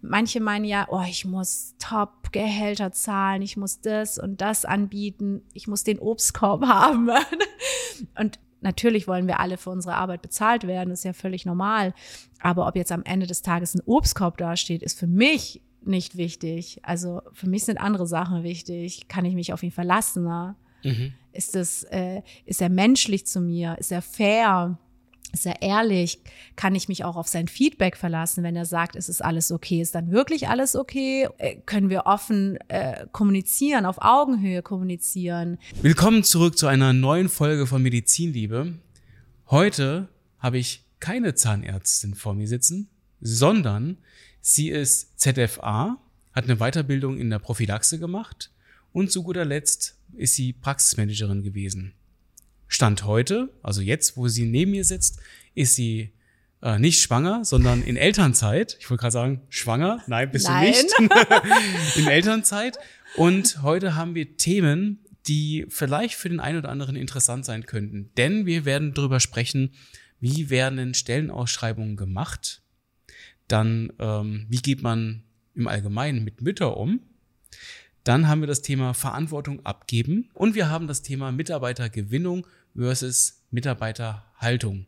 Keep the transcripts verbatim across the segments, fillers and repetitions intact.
manche meinen ja, oh, ich muss Top-Gehälter zahlen, ich muss das und das anbieten, ich muss den Obstkorb haben. Und natürlich wollen wir alle für unsere Arbeit bezahlt werden, das ist ja völlig normal. Aber ob jetzt am Ende des Tages ein Obstkorb dasteht, ist für mich nicht wichtig. Also für mich sind andere Sachen wichtig. Kann ich mich auf ihn verlassen? Ne? Mhm. Ist das, äh, ist er menschlich zu mir? Ist er fair? Ist er ehrlich? Kann ich mich auch auf sein Feedback verlassen, wenn er sagt, es ist alles okay? Ist dann wirklich alles okay? Äh, können wir offen äh, kommunizieren, auf Augenhöhe kommunizieren? Willkommen zurück zu einer neuen Folge von Medizinliebe. Heute habe ich keine Zahnärztin vor mir sitzen, sondern sie ist Z F A, hat eine Weiterbildung in der Prophylaxe gemacht und zu guter Letzt ist sie Praxismanagerin gewesen. Stand heute, also jetzt, wo sie neben mir sitzt, ist sie äh, nicht schwanger, sondern in Elternzeit. Ich wollte gerade sagen, schwanger. Nein, bist Nein. du nicht. In Elternzeit. Und heute haben wir Themen, die vielleicht für den einen oder anderen interessant sein könnten. Denn wir werden darüber sprechen, wie werden denn Stellenausschreibungen gemacht? Dann, ähm, wie geht man im Allgemeinen mit Müttern um? Dann haben wir das Thema Verantwortung abgeben und wir haben das Thema Mitarbeitergewinnung versus Mitarbeiterhaltung.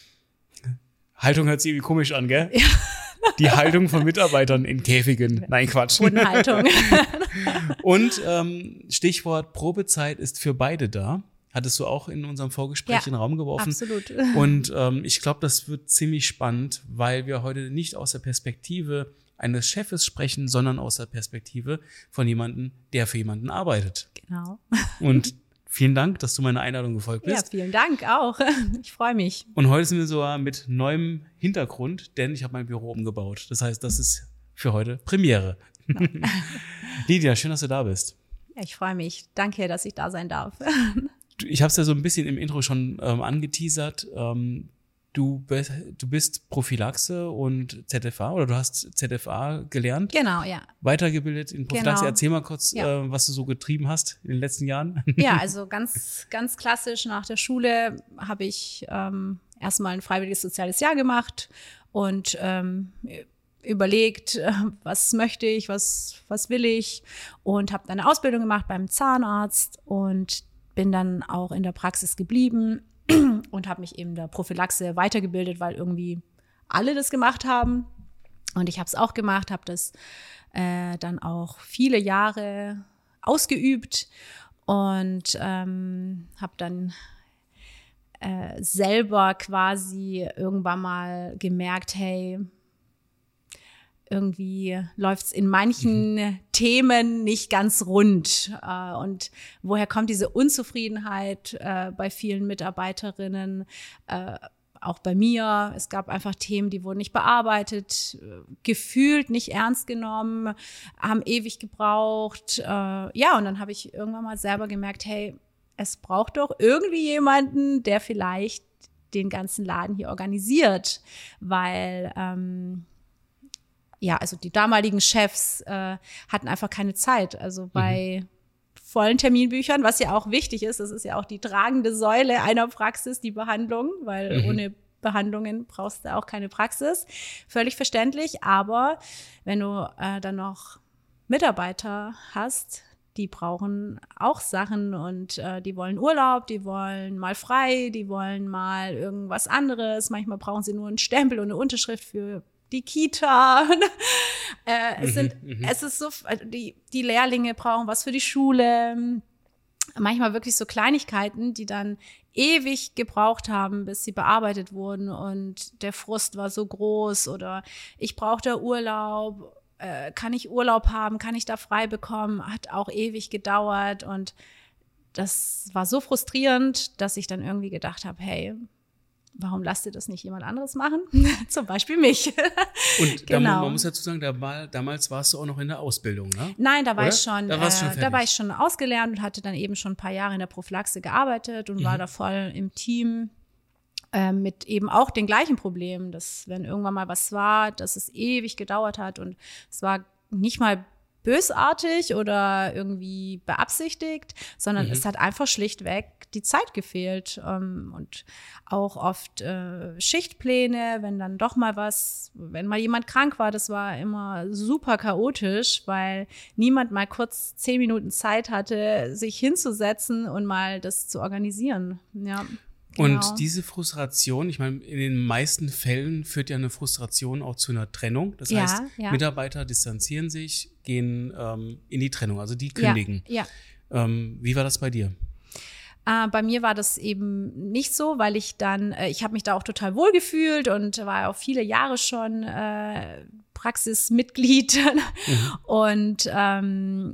Haltung hört sich irgendwie komisch an, gell? Ja. Die Haltung von Mitarbeitern in Käfigen. Nein, Quatsch. Bodenhaltung. Und ähm, Stichwort Probezeit ist für beide da. Hattest du auch in unserem Vorgespräch ja, in den Raum geworfen. Absolut. Und ähm, ich glaube, das wird ziemlich spannend, weil wir heute nicht aus der Perspektive eines Chefes sprechen, sondern aus der Perspektive von jemandem, der für jemanden arbeitet. Genau. Und vielen Dank, dass du meiner Einladung gefolgt bist. Ja, vielen Dank auch. Ich freue mich. Und heute sind wir sogar mit neuem Hintergrund, denn ich habe mein Büro umgebaut. Das heißt, das ist für heute Premiere. Lydia, schön, dass du da bist. Ja, ich freue mich. Danke, dass ich da sein darf. Ich habe es ja so ein bisschen im Intro schon ähm, angeteasert. Ähm, Du bist, du bist Prophylaxe und Z F A oder du hast Z F A gelernt. Genau, ja. Weitergebildet in Prophylaxe. Genau. Erzähl mal kurz, ja. äh, was du so getrieben hast in den letzten Jahren. Ja, also ganz, ganz klassisch nach der Schule habe ich ähm, erstmal ein freiwilliges soziales Jahr gemacht und ähm, überlegt, was möchte ich, was, was will ich und habe dann eine Ausbildung gemacht beim Zahnarzt und bin dann auch in der Praxis geblieben. Und habe mich eben der Prophylaxe weitergebildet, weil irgendwie alle das gemacht haben. Und ich habe es auch gemacht, habe das äh, dann auch viele Jahre ausgeübt und ähm, habe dann äh, selber quasi irgendwann mal gemerkt, hey, irgendwie läuft's in manchen mhm. Themen nicht ganz rund. Und woher kommt diese Unzufriedenheit bei vielen Mitarbeiterinnen, auch bei mir? Es gab einfach Themen, die wurden nicht bearbeitet, gefühlt nicht ernst genommen, haben ewig gebraucht. Ja, und dann habe ich irgendwann mal selber gemerkt, hey, es braucht doch irgendwie jemanden, der vielleicht den ganzen Laden hier organisiert, weil ähm, ja, also die damaligen Chefs äh, hatten einfach keine Zeit. Also bei mhm. vollen Terminbüchern, was ja auch wichtig ist, das ist ja auch die tragende Säule einer Praxis, die Behandlung, weil mhm. ohne Behandlungen brauchst du auch keine Praxis. Völlig verständlich, aber wenn du äh, dann noch Mitarbeiter hast, die brauchen auch Sachen und äh, die wollen Urlaub, die wollen mal frei, die wollen mal irgendwas anderes. Manchmal brauchen sie nur einen Stempel und eine Unterschrift für die Kita. äh, es sind, mhm, es ist so, die, die Lehrlinge brauchen was für die Schule. Manchmal wirklich so Kleinigkeiten, die dann ewig gebraucht haben, bis sie bearbeitet wurden und der Frust war so groß oder ich brauchte Urlaub, äh, kann ich Urlaub haben, kann ich da frei bekommen, hat auch ewig gedauert und das war so frustrierend, dass ich dann irgendwie gedacht habe, hey, warum lasst ihr das nicht jemand anderes machen? Zum Beispiel mich. Und genau. da, man muss dazu sagen, da, damals warst du auch noch in der Ausbildung, ne? Nein, da war Oder? ich schon, da, warst äh, schon da war ich schon ausgelernt und hatte dann eben schon ein paar Jahre in der Prophylaxe gearbeitet und mhm. war da voll im Team äh, mit eben auch den gleichen Problemen, dass wenn irgendwann mal was war, dass es ewig gedauert hat und es war nicht mal bösartig oder irgendwie beabsichtigt, sondern mhm. es hat einfach schlichtweg die Zeit gefehlt. Ähm, und auch oft äh, Schichtpläne, wenn dann doch mal was, wenn mal jemand krank war, das war immer super chaotisch, weil niemand mal kurz zehn Minuten Zeit hatte, sich hinzusetzen und mal das zu organisieren. Ja. Genau. Und diese Frustration, ich meine, in den meisten Fällen führt ja eine Frustration auch zu einer Trennung. Das ja, heißt, ja. Mitarbeiter distanzieren sich, gehen ähm, in die Trennung, also die kündigen. Ja, ja. Ähm, wie war das bei dir? Äh, bei mir war das eben nicht so, weil ich dann, äh, ich habe mich da auch total wohl gefühlt und war auch viele Jahre schon äh, Praxismitglied. Mhm. Und ähm,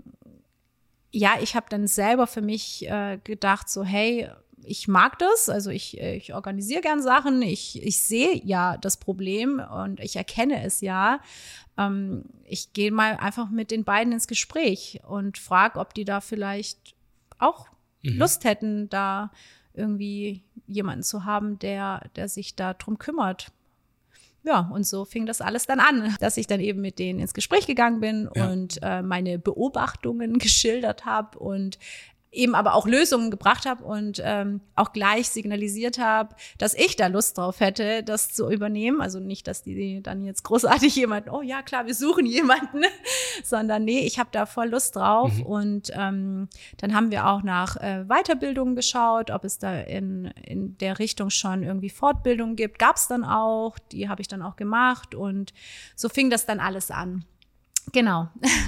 ja, ich habe dann selber für mich äh, gedacht, so hey, ich mag das, also ich, ich organisiere gern Sachen, ich, ich sehe ja das Problem und ich erkenne es ja. Ähm, ich gehe mal einfach mit den beiden ins Gespräch und frage, ob die da vielleicht auch mhm. Lust hätten, da irgendwie jemanden zu haben, der, der sich da drum kümmert. Ja, und so fing das alles dann an, dass ich dann eben mit denen ins Gespräch gegangen bin ja. und äh, meine Beobachtungen geschildert habe und eben aber auch Lösungen gebracht habe und ähm, auch gleich signalisiert habe, dass ich da Lust drauf hätte, das zu übernehmen. Also nicht, dass die dann jetzt großartig jemanden, oh ja, klar, wir suchen jemanden, sondern nee, ich habe da voll Lust drauf. Mhm. Und ähm, dann haben wir auch nach äh, Weiterbildungen geschaut, ob es da in, in der Richtung schon irgendwie Fortbildungen gibt. Gab es dann auch, die habe ich dann auch gemacht und so fing das dann alles an. Genau.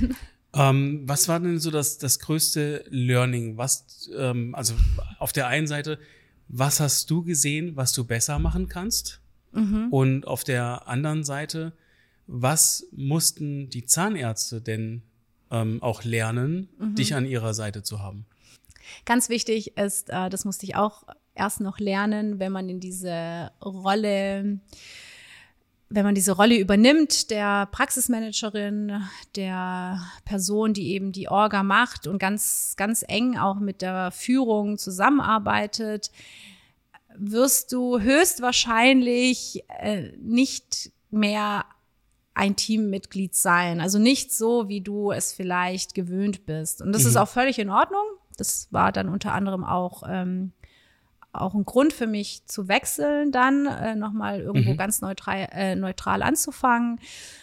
Ähm, was war denn so das, das größte Learning? Was, ähm, also auf der einen Seite, was hast du gesehen, was du besser machen kannst? Mhm. Und auf der anderen Seite, was mussten die Zahnärzte denn ähm, auch lernen, mhm. dich an ihrer Seite zu haben? Ganz wichtig ist, äh, das musste ich auch erst noch lernen, wenn man in diese Rolle wenn man diese Rolle übernimmt, der Praxismanagerin, der Person, die eben die Orga macht und ganz, ganz eng auch mit der Führung zusammenarbeitet, wirst du höchstwahrscheinlich äh, nicht mehr ein Teammitglied sein. Also nicht so, wie du es vielleicht gewöhnt bist. Und das mhm. ist auch völlig in Ordnung. Das war dann unter anderem auch ähm, auch ein Grund für mich zu wechseln, dann äh, nochmal irgendwo mhm. ganz neutral, äh, neutral anzufangen,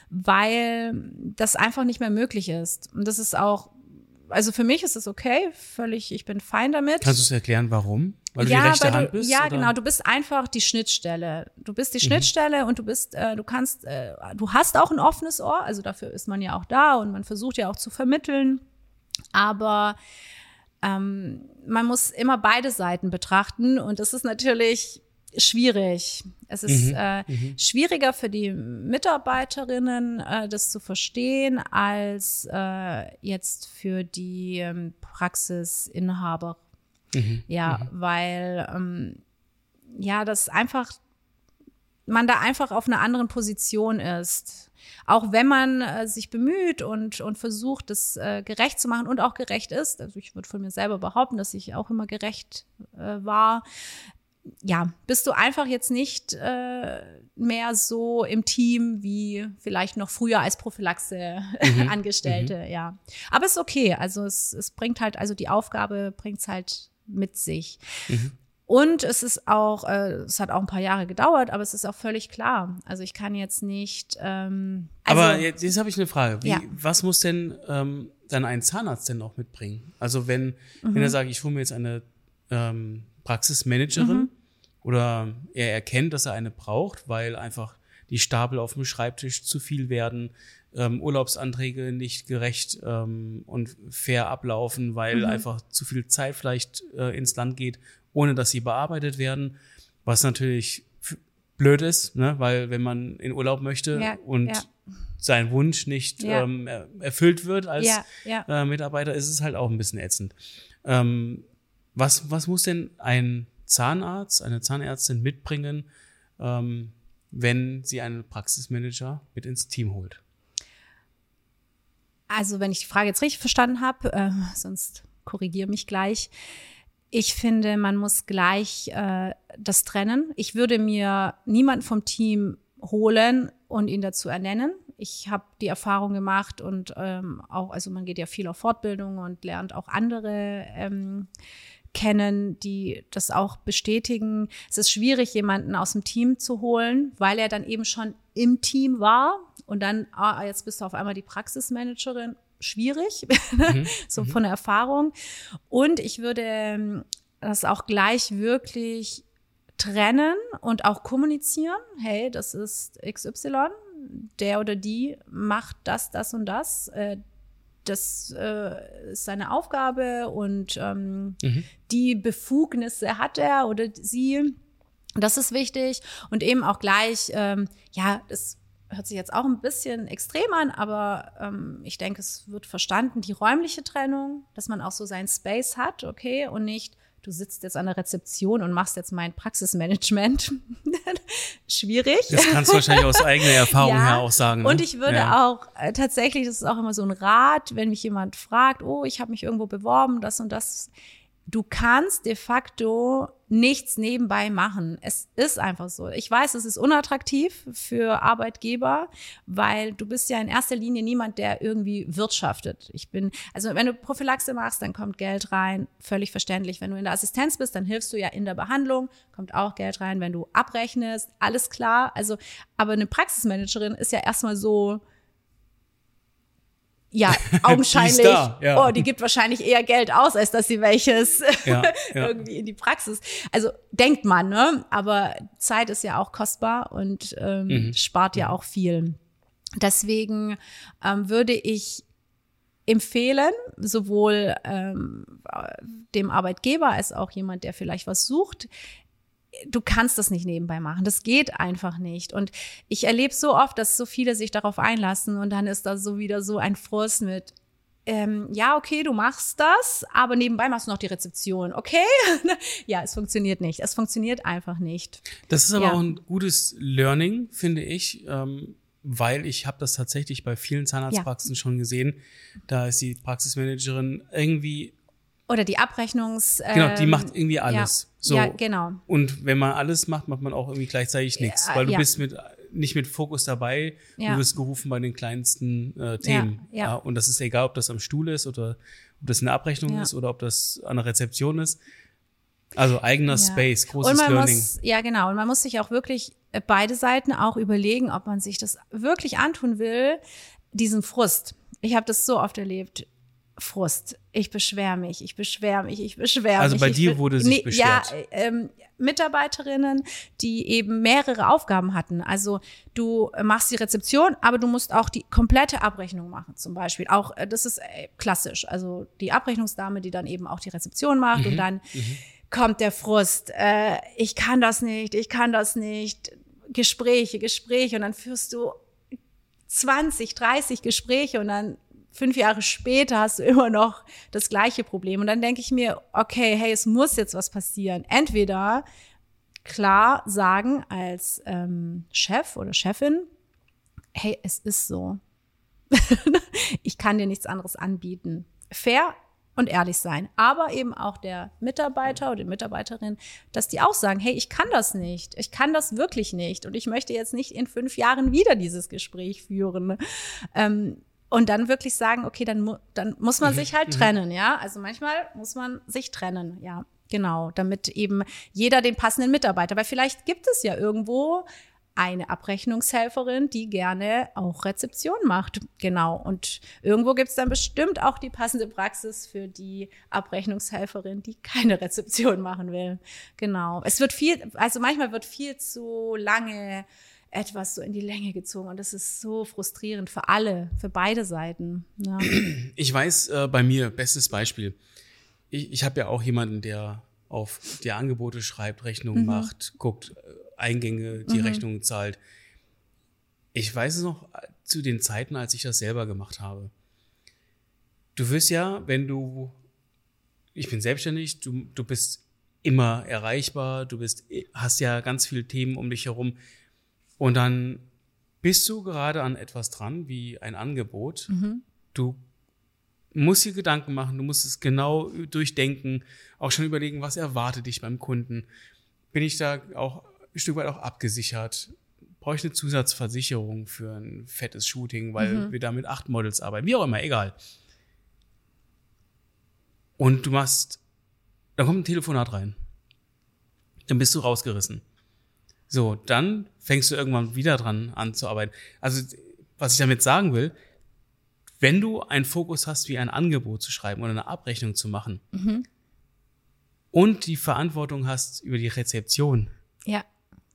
weil das einfach nicht mehr möglich ist. Und das ist auch, also für mich ist es okay, völlig, ich bin fein damit. Kannst du es erklären, warum? Weil du ja, die rechte weil du, Hand bist? Ja, oder? Genau, du bist einfach die Schnittstelle. Du bist die mhm. Schnittstelle und du bist, äh, du kannst, äh, du hast auch ein offenes Ohr, also dafür ist man ja auch da und man versucht ja auch zu vermitteln, aber Ähm, man muss immer beide Seiten betrachten und das ist natürlich schwierig. Es ist mhm, äh, mhm. schwieriger für die Mitarbeiterinnen, äh, das zu verstehen, als äh, jetzt für die ähm, Praxisinhaber. Mhm, ja, mhm. weil ähm, ja, das einfach man da einfach auf einer anderen Position ist. Auch wenn man äh, sich bemüht und, und versucht, das äh, gerecht zu machen und auch gerecht ist. Also ich würde von mir selber behaupten, dass ich auch immer gerecht äh, war. Ja, bist du einfach jetzt nicht äh, mehr so im Team wie vielleicht noch früher als Prophylaxe-Angestellte, mhm, ja. Aber es ist okay. Also es, es bringt halt, also die Aufgabe bringt es halt mit sich. Mhm. Und es ist auch, äh, es hat auch ein paar Jahre gedauert, aber es ist auch völlig klar. Also ich kann jetzt nicht. Ähm, also, aber jetzt, jetzt habe ich eine Frage. Wie, ja. Was muss denn ähm, dann ein Zahnarzt denn noch mitbringen? Also wenn, mhm. wenn er sagt, ich hole mir jetzt eine ähm, Praxismanagerin mhm. oder er erkennt, dass er eine braucht, weil einfach die Stapel auf dem Schreibtisch zu viel werden, ähm, Urlaubsanträge nicht gerecht ähm, und fair ablaufen, weil mhm. einfach zu viel Zeit vielleicht äh, ins Land geht, ohne dass sie bearbeitet werden, was natürlich blöd ist, ne? Weil wenn man in Urlaub möchte ja, und ja. sein Wunsch nicht ja. ähm, erfüllt wird als ja, ja. Äh, Mitarbeiter, ist es halt auch ein bisschen ätzend. Ähm, was, was muss denn ein Zahnarzt, eine Zahnärztin mitbringen, ähm, wenn sie einen Praxismanager mit ins Team holt? Also wenn ich die Frage jetzt richtig verstanden habe, äh, sonst korrigiere mich gleich. Ich finde, man muss gleich äh, das trennen. Ich würde mir niemanden vom Team holen und ihn dazu ernennen. Ich habe die Erfahrung gemacht und ähm, auch, also man geht ja viel auf Fortbildung und lernt auch andere ähm, kennen, die das auch bestätigen. Es ist schwierig, jemanden aus dem Team zu holen, weil er dann eben schon im Team war und dann, ah, jetzt bist du auf einmal die Praxismanagerin. Schwierig, mhm. so von der Erfahrung. Und ich würde das auch gleich wirklich trennen und auch kommunizieren. Hey, das ist X Y, der oder die macht das, das und das. Das äh, ist seine Aufgabe und ähm, mhm. die Befugnisse hat er oder sie. Das ist wichtig. Und eben auch gleich, ähm, ja, das hört sich jetzt auch ein bisschen extrem an, aber ähm, ich denke, es wird verstanden, die räumliche Trennung, dass man auch so seinen Space hat, okay, und nicht, du sitzt jetzt an der Rezeption und machst jetzt mein Praxismanagement. Schwierig. Das kannst du wahrscheinlich aus eigener Erfahrung ja. her auch sagen. Ne? Und ich würde ja. auch äh, tatsächlich, das ist auch immer so ein Rat, wenn mich jemand fragt, oh, ich habe mich irgendwo beworben, das und das. Du kannst de facto nichts nebenbei machen. Es ist einfach so. Ich weiß, es ist unattraktiv für Arbeitgeber, weil du bist ja in erster Linie niemand, der irgendwie wirtschaftet. Ich bin, also wenn du Prophylaxe machst, dann kommt Geld rein, völlig verständlich. Wenn du in der Assistenz bist, dann hilfst du ja in der Behandlung, kommt auch Geld rein. Wenn du abrechnest, alles klar. Also, aber eine Praxismanagerin ist ja erstmal so, ja, augenscheinlich, die da, ja. oh, die gibt wahrscheinlich eher Geld aus, als dass sie welches ja, ja. irgendwie in die Praxis. Also denkt man, ne? Aber Zeit ist ja auch kostbar und ähm, mhm. spart ja auch viel. Deswegen ähm, würde ich empfehlen, sowohl ähm, dem Arbeitgeber als auch jemand, der vielleicht was sucht, du kannst das nicht nebenbei machen. Das geht einfach nicht. Und ich erlebe so oft, dass so viele sich darauf einlassen und dann ist da so wieder so ein Frust mit, ähm, ja, okay, du machst das, aber nebenbei machst du noch die Rezeption, okay? Ja, es funktioniert nicht. Es funktioniert einfach nicht. Das ist aber ja. auch ein gutes Learning, finde ich, ähm, weil ich habe das tatsächlich bei vielen Zahnarztpraxen ja. schon gesehen. Da ist die Praxismanagerin irgendwie oder die Abrechnungs... Ähm, genau, die macht irgendwie alles. Ja, so. ja, genau. Und wenn man alles macht, macht man auch irgendwie gleichzeitig nichts. Ja, weil du ja. bist mit nicht mit Fokus dabei. Ja. Du wirst gerufen bei den kleinsten äh, Themen. Ja, ja. Ja, und das ist egal, ob das am Stuhl ist oder ob das eine Abrechnung ja. ist oder ob das an der Rezeption ist. Also eigener ja. Space, großes und man Learning. Muss, ja, genau. Und man muss sich auch wirklich beide Seiten auch überlegen, ob man sich das wirklich antun will, diesen Frust. Ich habe das so oft erlebt. Frust. Ich beschwere mich, ich beschwere mich, ich beschwere mich. Also bei ich dir be- wurde sich nee, beschwert? Ja, ähm, Mitarbeiterinnen, die eben mehrere Aufgaben hatten. Also du machst die Rezeption, aber du musst auch die komplette Abrechnung machen zum Beispiel. Auch das ist äh, klassisch. Also die Abrechnungsdame, die dann eben auch die Rezeption macht Mhm. und dann Mhm. kommt der Frust. Äh, ich kann das nicht, ich kann das nicht. Gespräche, Gespräche und dann führst du zwanzig, dreißig Gespräche und dann fünf Jahre später hast du immer noch das gleiche Problem. Und dann denke ich mir, okay, hey, es muss jetzt was passieren. Entweder klar sagen als ähm, Chef oder Chefin, hey, es ist so. Ich kann dir nichts anderes anbieten. Fair und ehrlich sein. Aber eben auch der Mitarbeiter oder die Mitarbeiterin, dass die auch sagen, hey, ich kann das nicht. Ich kann das wirklich nicht. Und ich möchte jetzt nicht in fünf Jahren wieder dieses Gespräch führen. Ähm, Und dann wirklich sagen, okay, dann, mu- dann muss man sich halt trennen, ja. Also manchmal muss man sich trennen, ja, genau, damit eben jeder den passenden Mitarbeiter, weil vielleicht gibt es ja irgendwo eine Abrechnungshelferin, die gerne auch Rezeption macht, genau. Und irgendwo gibt es dann bestimmt auch die passende Praxis für die Abrechnungshelferin, die keine Rezeption machen will, genau. Es wird viel, also manchmal wird viel zu lange etwas so in die Länge gezogen und das ist so frustrierend für alle, für beide Seiten. Ja. Ich weiß, äh, bei mir, bestes Beispiel, ich, ich habe ja auch jemanden, der auf die Angebote schreibt, Rechnungen mhm. macht, guckt, Eingänge, die mhm. Rechnungen zahlt. Ich weiß es noch zu den Zeiten, als ich das selber gemacht habe. Du wirst ja, wenn du, ich bin selbstständig, du, du bist immer erreichbar, du bist, hast ja ganz viele Themen um dich herum. Und dann bist du gerade an etwas dran, wie ein Angebot. Mhm. Du musst dir Gedanken machen, du musst es genau durchdenken, auch schon überlegen, was erwartet dich beim Kunden. Bin ich da auch ein Stück weit auch abgesichert? brauche ich eine Zusatzversicherung für ein fettes Shooting, weil Mhm. wir da mit acht Models arbeiten, wie auch immer, egal. Und du machst, da kommt ein Telefonat rein. Dann bist du rausgerissen. So, dann fängst du irgendwann wieder dran an zu arbeiten. Also, was ich damit sagen will, wenn du einen Fokus hast, wie ein Angebot zu schreiben oder eine Abrechnung zu machen Mhm. und die Verantwortung hast über die Rezeption, Ja.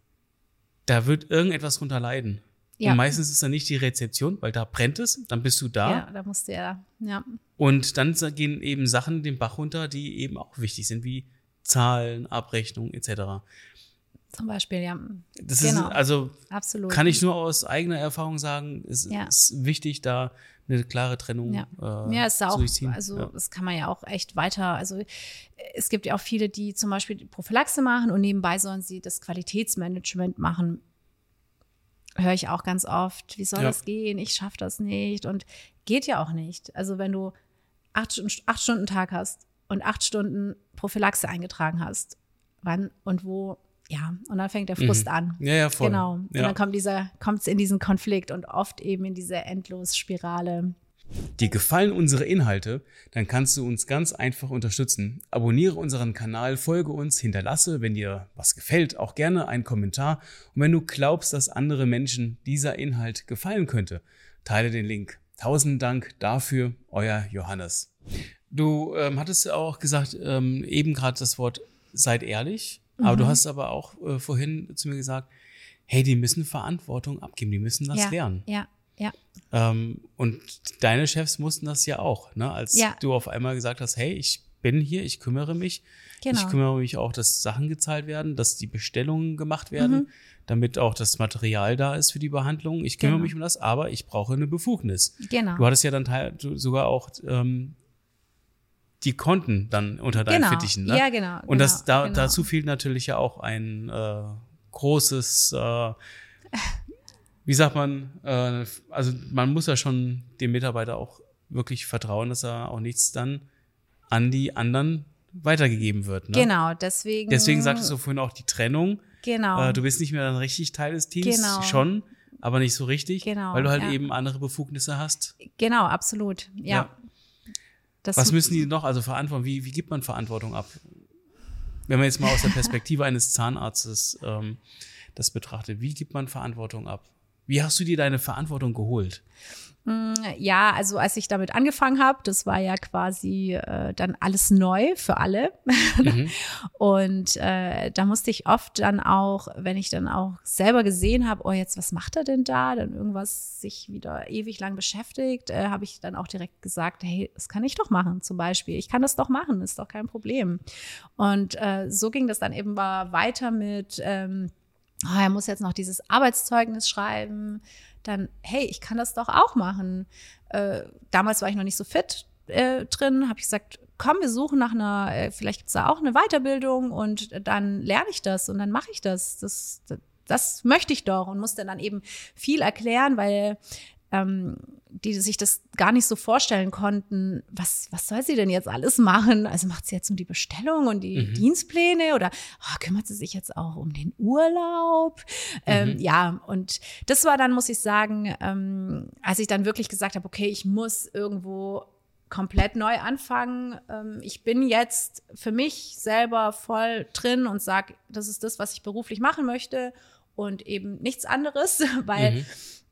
da wird irgendetwas drunter leiden. Ja. Und meistens ist dann nicht die Rezeption, weil da brennt es, dann bist du da. Ja, da musst du ja, ja. Und dann gehen eben Sachen den Bach runter, die eben auch wichtig sind, wie Zahlen, Abrechnung et cetera. Zum Beispiel, ja. Das Genau. ist, also Absolut. kann ich nur aus eigener Erfahrung sagen, es Ja. ist wichtig, da eine klare Trennung Ja, äh, ja ist zu auch, durchziehen. also Ja. das kann man ja auch echt weiter, also es gibt ja auch viele, die zum Beispiel die Prophylaxe machen und nebenbei sollen sie das Qualitätsmanagement machen. Höre ich auch ganz oft, wie soll Ja. das gehen? Ich schaffe das nicht und geht ja auch nicht. Also wenn du acht, Stunden- acht Stunden Tag hast und acht Stunden Prophylaxe eingetragen hast, wann und wo, ja, und dann fängt der Frust Mhm. an. Ja, ja, voll. Genau. Und Ja. dann kommt dieser, kommt es in diesen Konflikt und oft eben in diese Endlosspirale. Dir gefallen unsere Inhalte, dann kannst du uns ganz einfach unterstützen. Abonniere unseren Kanal, folge uns, hinterlasse, wenn dir was gefällt, auch gerne einen Kommentar. Und wenn du glaubst, dass andere Menschen dieser Inhalt gefallen könnte, teile den Link. Tausend Dank dafür, euer Johannes. Du ähm, hattest auch gesagt, ähm, eben gerade das Wort seid ehrlich, aber Mhm. du hast aber auch äh, vorhin zu mir gesagt, hey, die müssen Verantwortung abgeben, die müssen das ja, lernen. ja, ja. Ähm, und deine Chefs mussten das ja auch, ne? Als Ja. du auf einmal gesagt hast, hey, ich bin hier, ich kümmere mich. Genau. Ich kümmere mich auch, dass Sachen gezahlt werden, dass die Bestellungen gemacht werden, Mhm. damit auch das Material da ist für die Behandlung. Ich kümmere Genau. mich um das, aber ich brauche eine Befugnis. Genau. Du hattest ja dann teil, du, sogar auch ähm, die Konten dann unter deinen Genau. Fittichen, ne? Ja, genau, Und das, genau, da, genau. dazu fehlt natürlich ja auch ein äh, großes, äh, wie sagt man, äh, also man muss ja schon dem Mitarbeiter auch wirklich vertrauen, dass er auch nichts dann an die anderen weitergegeben wird. Ne? Genau, deswegen. Deswegen sagtest du vorhin auch die Trennung. Genau. Äh, du bist nicht mehr dann richtig Teil des Teams, Genau. schon, aber nicht so richtig, Genau, weil du halt ja. eben andere Befugnisse hast. Genau, absolut. Ja. Ja. Das, Was müssen die noch, also Verantwortung, wie, wie gibt man Verantwortung ab? Wenn man jetzt mal aus der Perspektive eines Zahnarztes ähm, das betrachtet, wie gibt man Verantwortung ab? Wie hast du dir deine Verantwortung geholt? Ja, also als ich damit angefangen habe, das war ja quasi äh, dann alles neu für alle. Mhm. Und äh, da musste ich oft dann auch, wenn ich dann auch selber gesehen habe, oh jetzt, was macht er denn da? Dann irgendwas sich wieder ewig lang beschäftigt, äh, habe ich dann auch direkt gesagt, hey, das kann ich doch machen zum Beispiel. Ich kann das doch machen, ist doch kein Problem. Und äh, so ging das dann eben mal weiter mit, ähm, oh, er muss jetzt noch dieses Arbeitszeugnis schreiben. Dann, hey, ich kann das doch auch machen. Äh, damals war ich noch nicht so fit äh, drin, habe ich gesagt, komm, wir suchen nach einer, äh, vielleicht gibt es da auch eine Weiterbildung und dann lerne ich das und dann mache ich das. Das, das. Das möchte ich doch und musste dann eben viel erklären, weil ähm, die sich das gar nicht so vorstellen konnten, was, was soll sie denn jetzt alles machen? Also macht sie jetzt nur die Bestellung und die Mhm. Dienstpläne oder oh, kümmert sie sich jetzt auch um den Urlaub? Ähm, Mhm. ja, und das war dann, muss ich sagen, ähm, als ich dann wirklich gesagt habe, okay, ich muss irgendwo komplett neu anfangen. Ähm, ich bin jetzt für mich selber voll drin und sage, das ist das, was ich beruflich machen möchte und eben nichts anderes, weil Mhm.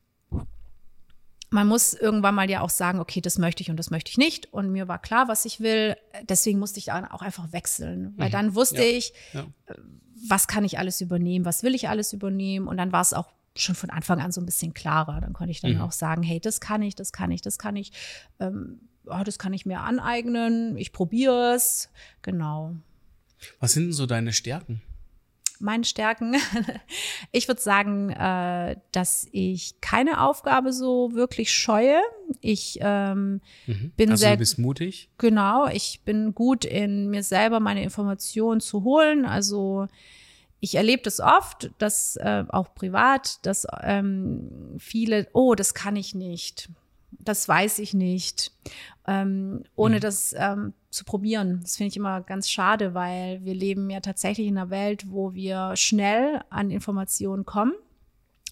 man muss irgendwann mal ja auch sagen, okay, das möchte ich und das möchte ich nicht. Und mir war klar, was ich will. Deswegen musste ich dann auch einfach wechseln. Weil Mhm. dann wusste Ja. ich, Ja. was kann ich alles übernehmen, was will ich alles übernehmen. Und dann war es auch schon von Anfang an so ein bisschen klarer. Dann konnte ich dann Mhm. auch sagen, hey, das kann ich, das kann ich, das kann ich. Ähm, oh, das kann ich mir aneignen. Ich probiere es. Genau. Was sind denn so deine Stärken? Meine Stärken. Ich würde sagen, äh, dass ich keine Aufgabe so wirklich scheue. Ich ähm, Mhm. bin also sehr du bist mutig. genau. Ich bin gut in mir selber meine Informationen zu holen. Also ich erlebe das oft, dass äh, auch privat, dass ähm, viele, oh, das kann ich nicht, das weiß ich nicht, ähm, ohne Mhm. das ähm, zu probieren. Das finde ich immer ganz schade, weil wir leben ja tatsächlich in einer Welt, wo wir schnell an Informationen kommen.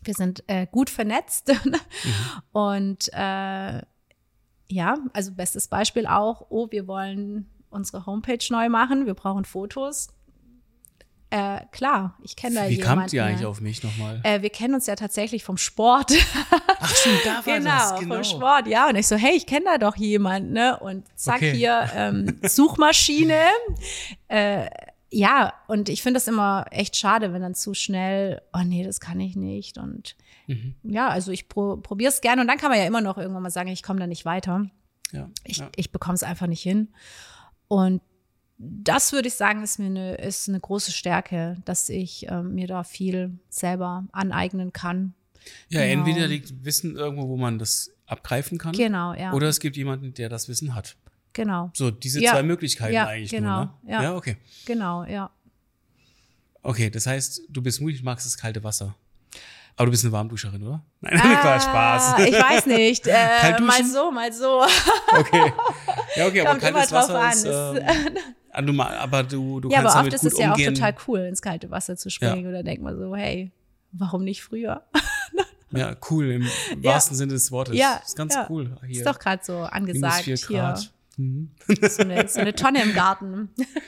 Wir sind äh, gut vernetzt. Mhm. Und äh, ja, also bestes Beispiel auch, oh, wir wollen unsere Homepage neu machen, wir brauchen Fotos. Äh, klar, ich kenne da Wie jemanden. Wie kamt ihr eigentlich auf mich nochmal? Äh, wir kennen uns ja tatsächlich vom Sport. Ach schon, da war genau, das, genau. vom Sport, ja. Und ich so, hey, ich kenne da doch jemanden, ne? Und zack, okay. hier ähm, Suchmaschine. äh, ja, und ich finde das immer echt schade, wenn dann zu schnell, oh nee, das kann ich nicht. Und mhm. ja, also ich pro, probiere es gerne. Und dann kann man ja immer noch irgendwann mal sagen, ich komme da nicht weiter. Ja, ich ja. ich bekomme es einfach nicht hin. Und das würde ich sagen, ist mir eine, ist eine große Stärke, dass ich äh, mir da viel selber aneignen kann. Ja, genau. Entweder liegt Wissen irgendwo, wo man das abgreifen kann. Genau, ja. Oder es gibt jemanden, der das Wissen hat. Genau. So, diese ja. zwei Möglichkeiten ja, eigentlich genau. nur, ne? Ja. ja, okay. Genau, ja. Okay, das heißt, du bist mutig, du magst das kalte Wasser. Aber du bist eine Warmduscherin, oder? Nein, ah, Quatsch, Spaß. Ich weiß nicht. Äh, mal so, mal so. Okay. Ja, okay, aber Kommt kaltes immer drauf Wasser an. ist, äh, du, aber du, du ja, kannst aber oft damit ist gut es ja umgehen. auch total cool, ins kalte Wasser zu springen. Ja. Oder denkt man so, hey, warum nicht früher? Ja, cool, im ja. wahrsten Sinne des Wortes. Ja, ist ganz ja. cool. Hier. Ist doch gerade so angesagt. Minus vier Grad. Hier. Mhm. So, eine, so eine Tonne im Garten.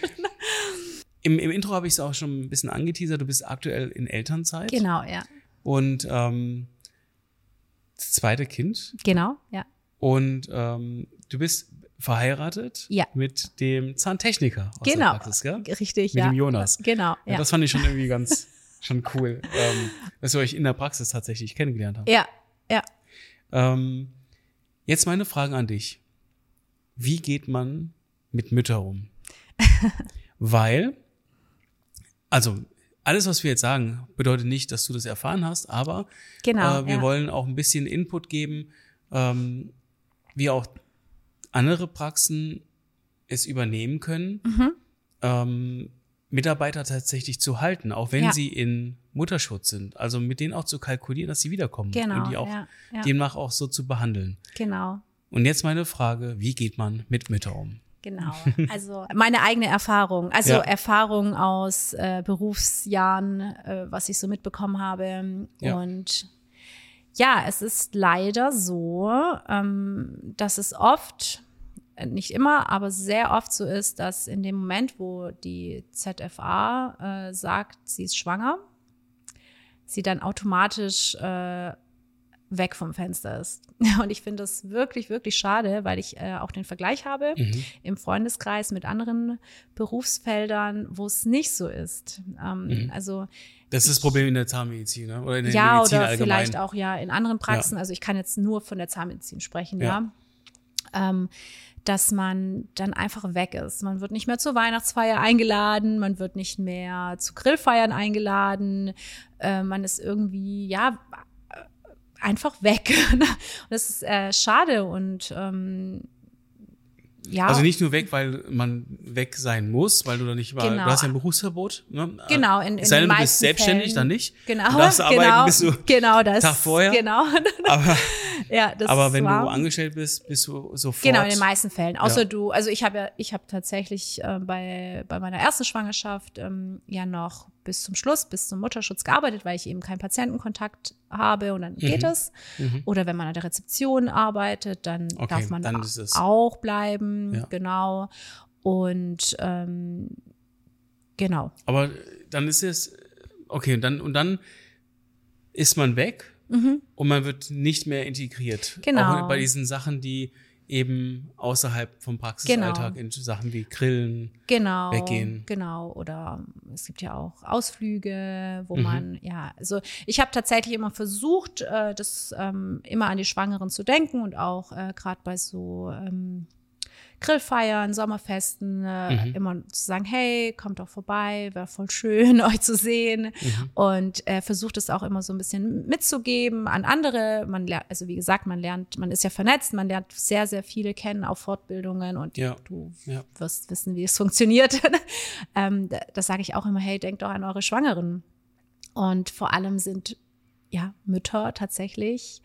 Im, Im Intro habe ich es auch schon ein bisschen angeteasert. Du bist aktuell in Elternzeit. Genau, ja. Und ähm, das zweite Kind. Genau, ja. Und ähm, du bist verheiratet ja. mit dem Zahntechniker aus genau. der Praxis, gell? Richtig, mit ja. Mit dem Jonas. Genau, ja. ja. Das fand ich schon irgendwie ganz schon cool, ähm, dass wir euch in der Praxis tatsächlich kennengelernt haben. Ja, ja. Ähm, jetzt meine Frage an dich. Wie geht man mit Müttern um? Weil, also alles, was wir jetzt sagen, bedeutet nicht, dass du das erfahren hast, aber genau, äh, wir ja. wollen auch ein bisschen Input geben, ähm, wie auch andere Praxen es übernehmen können, mhm. ähm, Mitarbeiter tatsächlich zu halten, auch wenn ja. sie in Mutterschutz sind. Also mit denen auch zu kalkulieren, dass sie wiederkommen genau, und die auch ja, ja. demnach auch so zu behandeln. Genau. Und jetzt meine Frage, wie geht man mit Müttern um? Genau, also meine eigene Erfahrung, also ja. Erfahrung aus äh, Berufsjahren, äh, was ich so mitbekommen habe. Ja. Und ja, es ist leider so, ähm, dass es oft, nicht immer, aber sehr oft so ist, dass in dem Moment, wo die Z F A äh, sagt, sie ist schwanger, sie dann automatisch äh, weg vom Fenster ist. Und ich finde das wirklich, wirklich schade, weil ich äh, auch den Vergleich habe mhm. im Freundeskreis mit anderen Berufsfeldern, wo es nicht so ist. Ähm, mhm. Also das ist das Problem in der Zahnmedizin, ne? Oder in der ja, Medizin oder allgemein. Vielleicht auch ja in anderen Praxen. Ja. Also ich kann jetzt nur von der Zahnmedizin sprechen, ja. ja. Ähm, dass man dann einfach weg ist. Man wird nicht mehr zur Weihnachtsfeier eingeladen, man wird nicht mehr zu Grillfeiern eingeladen, äh, man ist irgendwie, ja, einfach weg. Und das ist äh, schade und ähm, ja. Also nicht nur weg, weil man weg sein muss, weil du da nicht mal, genau. du hast ja ein Berufsverbot. Ne? Genau, in, in Sei denn, den du bist selbstständig, Fällen. Dann nicht. Genau, du darfst genau, arbeiten bis du genau das, Tag vorher. Genau. Aber, ja, das aber wenn war, du angestellt bist, bist du sofort. Genau, in den meisten Fällen. Außer ja. du, also ich habe ja, ich habe tatsächlich äh, bei, bei meiner ersten Schwangerschaft ähm, ja noch bis zum Schluss, bis zum Mutterschutz gearbeitet, weil ich eben keinen Patientenkontakt habe und dann geht mhm. es. Mhm. Oder wenn man an der Rezeption arbeitet, dann okay, darf man dann auch bleiben. Ja. Genau. Und ähm, genau. Aber dann ist es, okay, und dann, und dann ist man weg mhm. und man wird nicht mehr integriert. Genau. Auch bei diesen Sachen, die eben außerhalb vom Praxisalltag genau. in Sachen wie Grillen genau, weggehen. Genau, oder es gibt ja auch Ausflüge, wo mhm. man, ja, also ich habe tatsächlich immer versucht, äh, das ähm, immer an die Schwangeren zu denken und auch äh, gerade bei so ähm, Grillfeiern, Sommerfesten, äh, mhm. immer zu sagen, hey, kommt doch vorbei, wäre voll schön, euch zu sehen. Mhm. Und äh, versucht es auch immer so ein bisschen mitzugeben an andere. Man lernt, also wie gesagt, man lernt, man ist ja vernetzt, man lernt sehr, sehr viele kennen auf Fortbildungen und ja. du ja. wirst wissen, wie es funktioniert. ähm, das sage ich auch immer, hey, denkt doch an eure Schwangeren. Und vor allem sind ja Mütter tatsächlich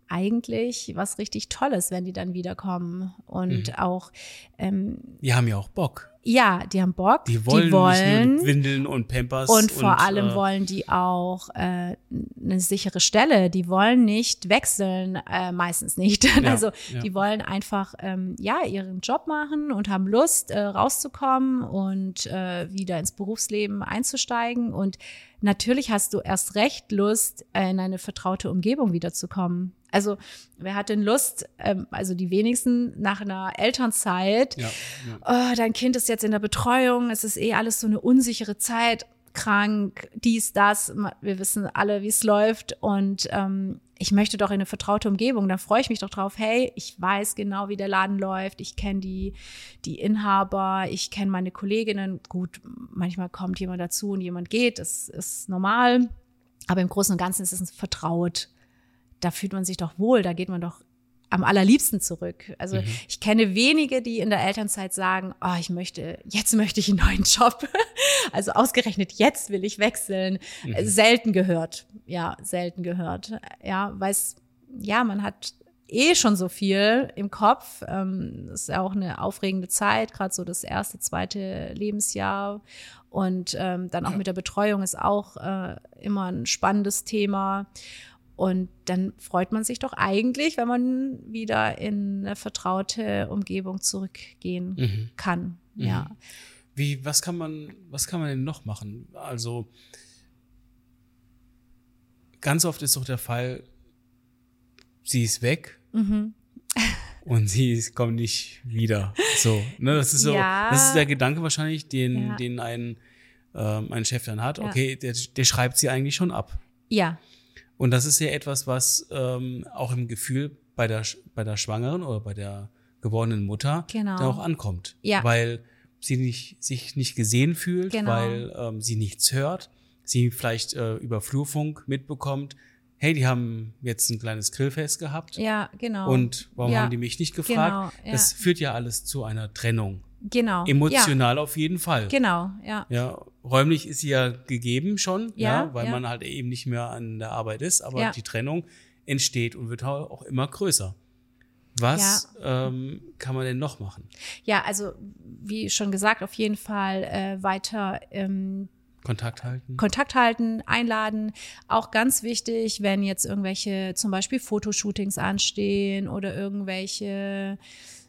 eigentlich was richtig Tolles, wenn die dann wiederkommen. Und Mhm. auch, ähm, Die haben ja auch Bock. ja, die haben Bock. Die wollen, die wollen nicht nur Windeln und Pampers. und vor und, allem äh, wollen die auch äh, eine sichere Stelle. Die wollen nicht wechseln, äh, meistens nicht. Ja, also ja. die wollen einfach ähm, ja ihren Job machen und haben Lust äh, rauszukommen und äh, wieder ins Berufsleben einzusteigen. Und natürlich hast du erst recht Lust, äh, in eine vertraute Umgebung wiederzukommen. Also wer hat denn Lust, ähm, also die wenigsten nach einer Elternzeit, Ja, ja. oh, dein Kind ist jetzt in der Betreuung, es ist eh alles so eine unsichere Zeit, krank, dies, das, wir wissen alle, wie es läuft und ähm, ich möchte doch in eine vertraute Umgebung, dann freue ich mich doch drauf, hey, ich weiß genau, wie der Laden läuft, ich kenne die, die Inhaber, ich kenne meine Kolleginnen, gut, manchmal kommt jemand dazu und jemand geht, das ist normal, aber im Großen und Ganzen ist es vertraut. Da fühlt man sich doch wohl, da geht man doch am allerliebsten zurück. Also Mhm. ich kenne wenige, die in der Elternzeit sagen, oh, ich möchte, jetzt möchte ich einen neuen Job. Also ausgerechnet jetzt will ich wechseln. Mhm. Selten gehört. Ja, selten gehört. Ja, weil es, ja, man hat eh schon so viel im Kopf. Ähm, das ist ja auch eine aufregende Zeit, gerade so das erste, zweite Lebensjahr. Und ähm, dann auch Ja. mit der Betreuung ist auch äh, immer ein spannendes Thema. Und dann freut man sich doch eigentlich, wenn man wieder in eine vertraute Umgebung zurückgehen Mhm. kann. Mhm. Ja. Wie, was kann man, was kann man denn noch machen? Also, ganz oft ist doch der Fall, sie ist weg Mhm. und sie ist- kommt nicht wieder. So, ne, das ist so, Ja. das ist der Gedanke wahrscheinlich, den, Ja. den ein, ähm, ein Chef dann hat. Ja. Okay, der, der schreibt sie eigentlich schon ab. Ja, Und das ist ja etwas, was ähm, auch im Gefühl bei der, bei der Schwangeren oder bei der geborenen Mutter Genau. dann auch ankommt. Ja. Weil sie nicht, sich nicht gesehen fühlt, Genau. weil ähm, sie nichts hört, sie vielleicht äh, über Flurfunk mitbekommt, hey, die haben jetzt ein kleines Grillfest gehabt ja, genau. und warum ja. haben die mich nicht gefragt? Genau, ja. Das führt ja alles zu einer Trennung. Genau. Emotional auf jeden Fall. Ja, genau, ja. Ja, räumlich ist sie ja gegeben schon, ja, Ja, weil ja. man halt eben nicht mehr an der Arbeit ist, aber Ja. die Trennung entsteht und wird auch immer größer. Was ähm, kann man denn noch machen? Ja, also wie schon gesagt, auf jeden Fall äh, weiter ähm, Kontakt halten? Kontakt halten, einladen. Auch ganz wichtig, wenn jetzt irgendwelche zum Beispiel Fotoshootings anstehen oder irgendwelche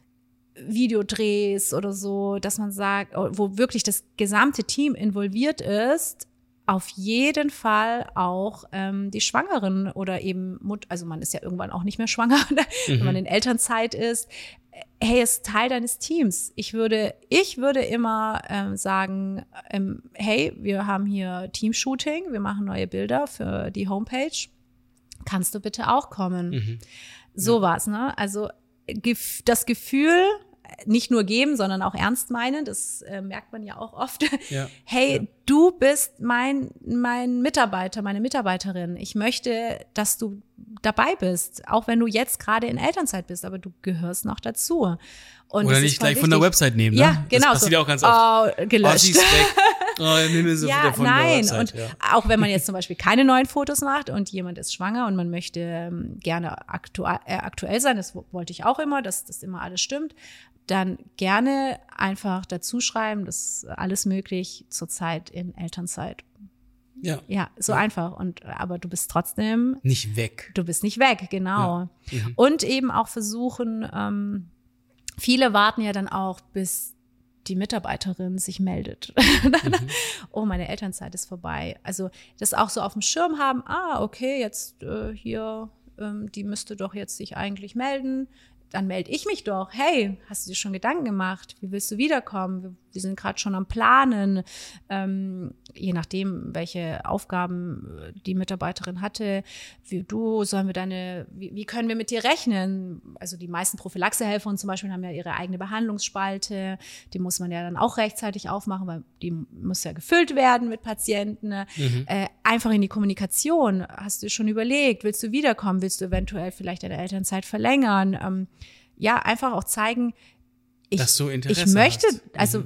Videodrehs oder so, dass man sagt, wo wirklich das gesamte Team involviert ist, auf jeden Fall auch ähm, die Schwangeren oder eben, Mut, also man ist ja irgendwann auch nicht mehr schwanger, wenn man in Elternzeit ist. Hey, ist Teil deines Teams. Ich würde, ich würde immer ähm, sagen, ähm, hey, wir haben hier Teamshooting, wir machen neue Bilder für die Homepage. Kannst du bitte auch kommen? Mhm. Sowas, ne? Also gef- das Gefühl nicht nur geben, sondern auch ernst meinen, das äh, merkt man ja auch oft. Ja. Hey, Ja. du bist mein, mein Mitarbeiter, meine Mitarbeiterin. Ich möchte, dass du dabei bist, auch wenn du jetzt gerade in Elternzeit bist, aber du gehörst noch dazu. Und Oder das nicht ist voll gleich von der wichtig. Website nehmen, ne? Ja, genau. Das passiert so. ja auch ganz oft. Oh, Oh, gelöscht. sie ist weg. Oh, nimm sie Ja, wieder von nein. der Website. Und Ja. auch wenn man jetzt zum Beispiel keine neuen Fotos macht und jemand ist schwanger und man möchte ähm, gerne aktu äh, aktuell sein, das wollte ich auch immer, dass das immer alles stimmt, dann gerne einfach dazu schreiben, das ist alles möglich zurzeit in Elternzeit. Ja. Ja, so Ja. einfach. Und aber du bist trotzdem, Nicht weg. du bist nicht weg, genau. Ja. Mhm. Und eben auch versuchen, ähm, viele warten ja dann auch, bis die Mitarbeiterin sich meldet. Mhm. Oh, meine Elternzeit ist vorbei. Also das auch so auf dem Schirm haben, ah, okay, jetzt äh, hier, ähm, die müsste doch jetzt sich eigentlich melden. Dann melde ich mich doch. Hey, hast du dir schon Gedanken gemacht? Wie willst du wiederkommen? Wir, wir sind gerade schon am Planen. Ähm, je nachdem, welche Aufgaben die Mitarbeiterin hatte. Wie du, sollen wir deine, wie, wie können wir mit dir rechnen? Also die meisten Prophylaxehelferinnen zum Beispiel haben ja ihre eigene Behandlungsspalte. Die muss man ja dann auch rechtzeitig aufmachen, weil die muss ja gefüllt werden mit Patienten. Mhm. Äh, einfach in die Kommunikation. Hast du schon überlegt? Willst du wiederkommen? Willst du eventuell vielleicht deine Elternzeit verlängern? Ähm, ja, einfach auch zeigen, ich, Dass du Interesse ich möchte, hast. also Mhm.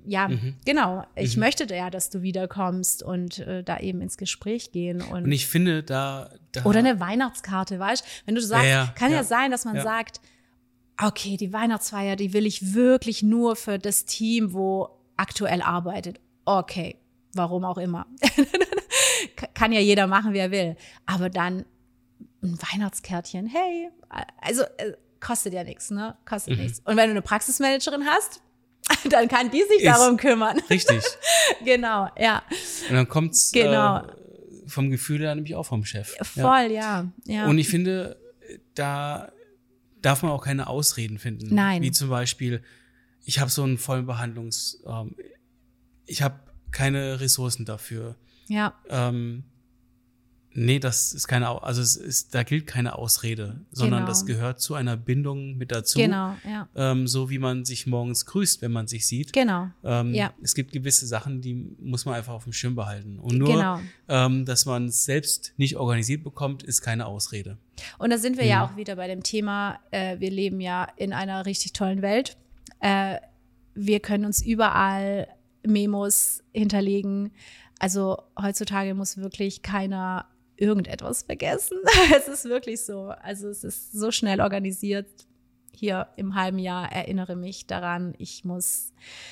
ja, Mhm. genau. Ich Mhm. möchte ja, dass du wiederkommst und äh, da eben ins Gespräch gehen. Und, Und ich finde, da, da oder eine Weihnachtskarte, weißt du? Wenn du sagst, Ja, ja, kann ja, ja. sein, dass man Ja. sagt, okay, die Weihnachtsfeier, die will ich wirklich nur für das Team, wo aktuell arbeitet. Okay, warum auch immer. Kann ja jeder machen, wie er will. Aber dann ein Weihnachtskärtchen, hey, also äh, kostet ja nichts, ne? Kostet Mhm. nichts. Und wenn du eine Praxismanagerin hast, dann kann die sich Ist darum kümmern. richtig. Genau, ja. Und dann kommt's Genau. äh, vom Gefühl her nämlich auch vom Chef. Ja. Voll, ja. ja. Und ich finde, da darf man auch keine Ausreden finden. Nein. Wie zum Beispiel, ich habe so einen vollen Behandlungs, ähm, ich habe keine Ressourcen dafür. ja, Ähm, nee, das ist keine, Au- also es ist, da gilt keine Ausrede, sondern Genau. das gehört zu einer Bindung mit dazu. genau, ja. Ähm, so wie man sich morgens grüßt, wenn man sich sieht. Genau. Ähm, Ja. Es gibt gewisse Sachen, die muss man einfach auf dem Schirm behalten. Und nur, Genau. ähm, dass man es selbst nicht organisiert bekommt, ist keine Ausrede. Und da sind wir Mhm. ja auch wieder bei dem Thema, äh, wir leben ja in einer richtig tollen Welt. Äh, wir können uns überall Memos hinterlegen. Also heutzutage muss wirklich keiner irgendetwas vergessen. Es ist wirklich so. Also es ist so schnell organisiert. Hier im halben Jahr erinnere mich daran, ich muss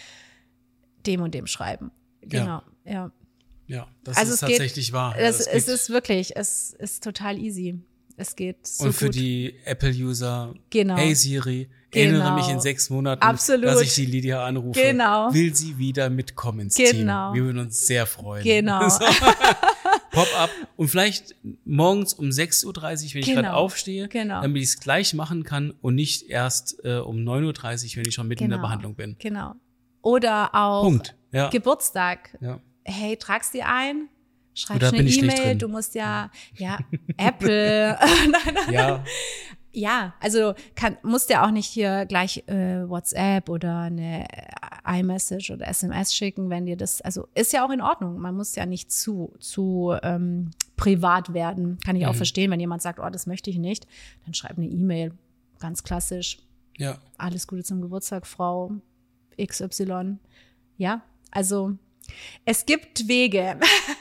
dem und dem schreiben. Genau, ja. Ja, das Also ist es geht- tatsächlich wahr. Ja, Es, das es geht- ist wirklich, es ist total easy. Es geht so und für gut. die Apple-User, Genau. hey Siri, erinnere Genau. mich in sechs Monaten, Absolut. dass ich die Lydia anrufe. Genau. Will sie wieder mitkommen ins Genau. Team? Wir würden uns sehr freuen. Genau. So. Pop-up. Und vielleicht morgens um sechs Uhr dreißig, wenn ich Genau. gerade aufstehe, Genau. damit ich es gleich machen kann und nicht erst äh, um neun Uhr dreißig, wenn ich schon mitten in der Genau. Behandlung bin. Genau. Oder auch Punkt. Ja. Geburtstag. ja. Hey, tragst dir ein? Schreib Oder eine bin ich schlecht E-Mail. drin? Du musst ja, ja, Apple. nein, nein. Ja. Ja, also kann, musst ja auch nicht hier gleich äh, WhatsApp oder eine iMessage oder S M S schicken, wenn dir das, also ist ja auch in Ordnung. Man muss ja nicht zu, zu ähm, privat werden. Kann ich auch Mhm. verstehen, wenn jemand sagt, oh, das möchte ich nicht, dann schreib eine E-Mail. Ganz klassisch. Ja. Alles Gute zum Geburtstag, Frau X Y. Ja, also es gibt Wege.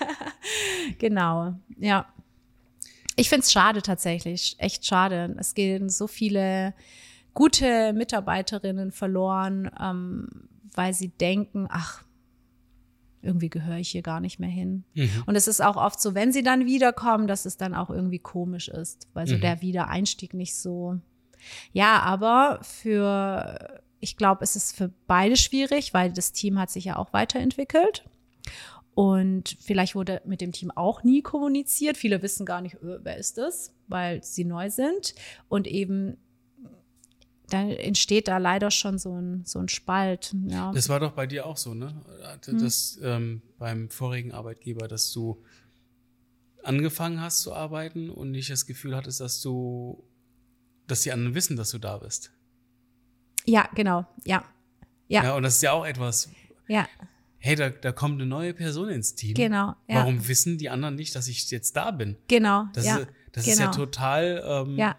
Genau, ja. Ich finde es schade tatsächlich, echt schade. Es gehen so viele gute Mitarbeiterinnen verloren, ähm, weil sie denken, ach, irgendwie gehöre ich hier gar nicht mehr hin. Mhm. Und es ist auch oft so, wenn sie dann wiederkommen, dass es dann auch irgendwie komisch ist, weil so Mhm. der Wiedereinstieg nicht so. Ja, aber für, ich glaube, es ist für beide schwierig, weil das Team hat sich ja auch weiterentwickelt. Und vielleicht wurde mit dem Team auch nie kommuniziert. Viele wissen gar nicht, äh, wer ist das, weil sie neu sind. Und eben, dann entsteht da leider schon so ein, so ein Spalt. Ja. Das war doch bei dir auch so, ne? Hm. Das ähm, beim vorigen Arbeitgeber, dass du angefangen hast zu arbeiten und nicht das Gefühl hattest, dass du, dass die anderen wissen, dass du da bist. Ja, genau, ja. Ja, Ja, und das ist ja auch etwas, ja, hey, da, da kommt eine neue Person ins Team. genau. Ja, Warum wissen die anderen nicht, dass ich jetzt da bin? genau. Das, ja, ist, das ist ja genau. total, ähm, Ja,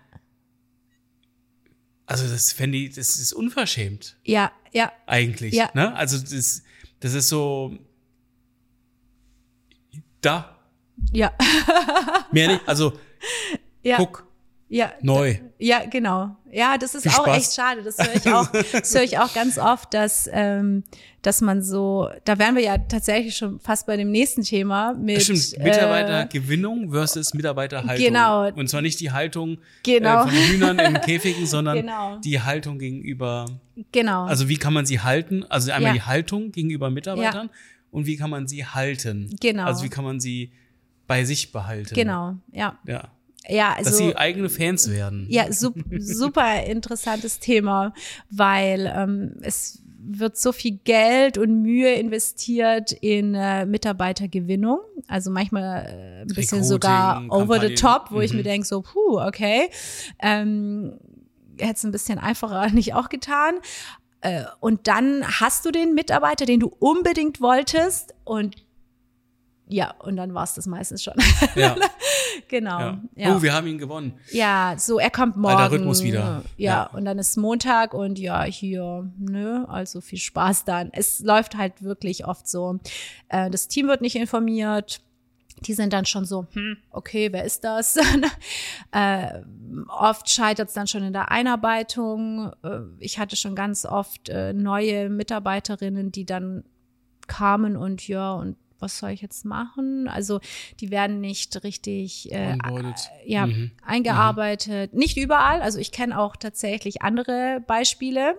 also das fände ich, das ist unverschämt ja, ja, eigentlich. Ja. Ne? Also das, das ist so, da, ja, mehr nicht, also ja, guck, ja. neu. Ja, genau. Ja, das ist Viel auch Spaß. echt schade. Das höre ich auch, das höre ich auch ganz oft, dass, ähm, dass man so, da wären wir ja tatsächlich schon fast bei dem nächsten Thema mit. Stimmt, äh, Mitarbeitergewinnung versus Mitarbeiterhaltung. Genau. Und zwar nicht die Haltung Genau. äh, von Hühnern in Käfigen, sondern Genau. die Haltung gegenüber, Genau. also wie kann man sie halten? Also einmal Ja. die Haltung gegenüber Mitarbeitern und wie kann man sie halten? Genau. Also wie kann man sie bei sich behalten? genau, ja. Ja. Ja, Dass also. sie eigene Fans werden. Ja, sup, super interessantes Thema, weil ähm, es wird so viel Geld und Mühe investiert in äh, Mitarbeitergewinnung. Also manchmal äh, ein bisschen Recruiting, sogar over the Kampagnen. top, wo ich Mhm. mir denke, so, puh, okay. Ähm, hätte es ein bisschen einfacher nicht auch getan. Äh, und dann hast du den Mitarbeiter, den du unbedingt wolltest und ja, und dann war es das meistens schon. Ja. Genau. Ja. Ja. Oh, wir haben ihn gewonnen. Ja, so, er kommt morgen. Alter Rhythmus wieder. Ja, Ja. und dann ist Montag und ja, hier, nö, also viel Spaß dann. Es läuft halt wirklich oft so. Äh, das Team wird nicht informiert. Die sind dann schon so, hm, okay, wer ist das? äh, oft scheitert es dann schon in der Einarbeitung. Äh, ich hatte schon ganz oft äh, neue Mitarbeiterinnen, die dann kamen und ja, und was soll ich jetzt machen? Also die werden nicht richtig äh, ja, mhm. eingearbeitet. Mhm. Nicht überall. Also ich kenne auch tatsächlich andere Beispiele,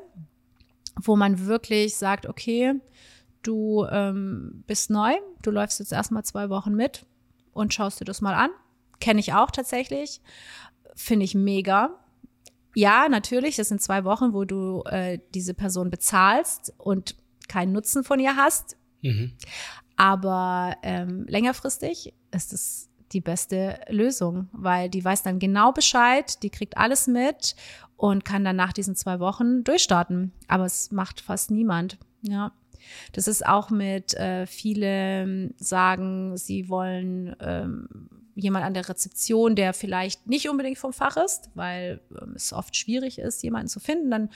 wo man wirklich sagt, okay, du ähm, bist neu, du läufst jetzt erstmal zwei Wochen mit und schaust dir das mal an. Kenne ich auch tatsächlich. Finde ich mega. Ja, natürlich, das sind zwei Wochen, wo du äh, diese Person bezahlst und keinen Nutzen von ihr hast. Mhm. Aber ähm, längerfristig ist es die beste Lösung, weil die weiß dann genau Bescheid, die kriegt alles mit und kann dann nach diesen zwei Wochen durchstarten. Aber es macht fast niemand, ja. Das ist auch mit äh, viele sagen, sie wollen ähm, jemand an der Rezeption, der vielleicht nicht unbedingt vom Fach ist, weil ähm, es oft schwierig ist, jemanden zu finden. Dann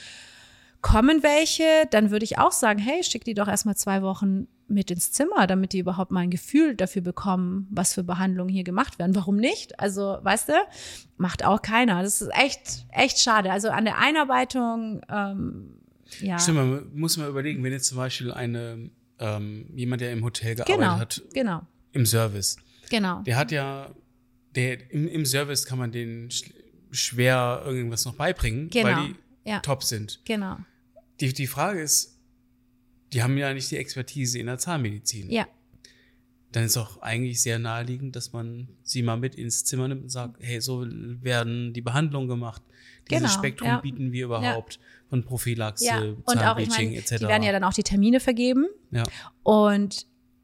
kommen welche, dann würde ich auch sagen, hey, schick die doch erstmal zwei Wochen mit ins Zimmer, damit die überhaupt mal ein Gefühl dafür bekommen, was für Behandlungen hier gemacht werden. Warum nicht? Also, weißt du, macht auch keiner. Das ist echt, echt schade. Also an der Einarbeitung, ähm, ja. Stimmt, man muss mal überlegen, wenn jetzt zum Beispiel eine, ähm, jemand, der im Hotel gearbeitet genau, hat, genau. im Service, genau. der hat ja, der im, im Service kann man denen sch- schwer irgendwas noch beibringen, Genau. weil die ja. top sind. Genau. Die, die Frage ist, die haben ja nicht die Expertise in der Zahnmedizin. Ja. Dann ist auch eigentlich sehr naheliegend, dass man sie mal mit ins Zimmer nimmt und sagt, hey, so werden die Behandlungen gemacht. Dieses Genau, Spektrum ja. bieten wir überhaupt ja. von Prophylaxe, ja. Und auch, ich Zahnbleaching meine, et cetera. die werden ja dann auch die Termine vergeben. Ja. Und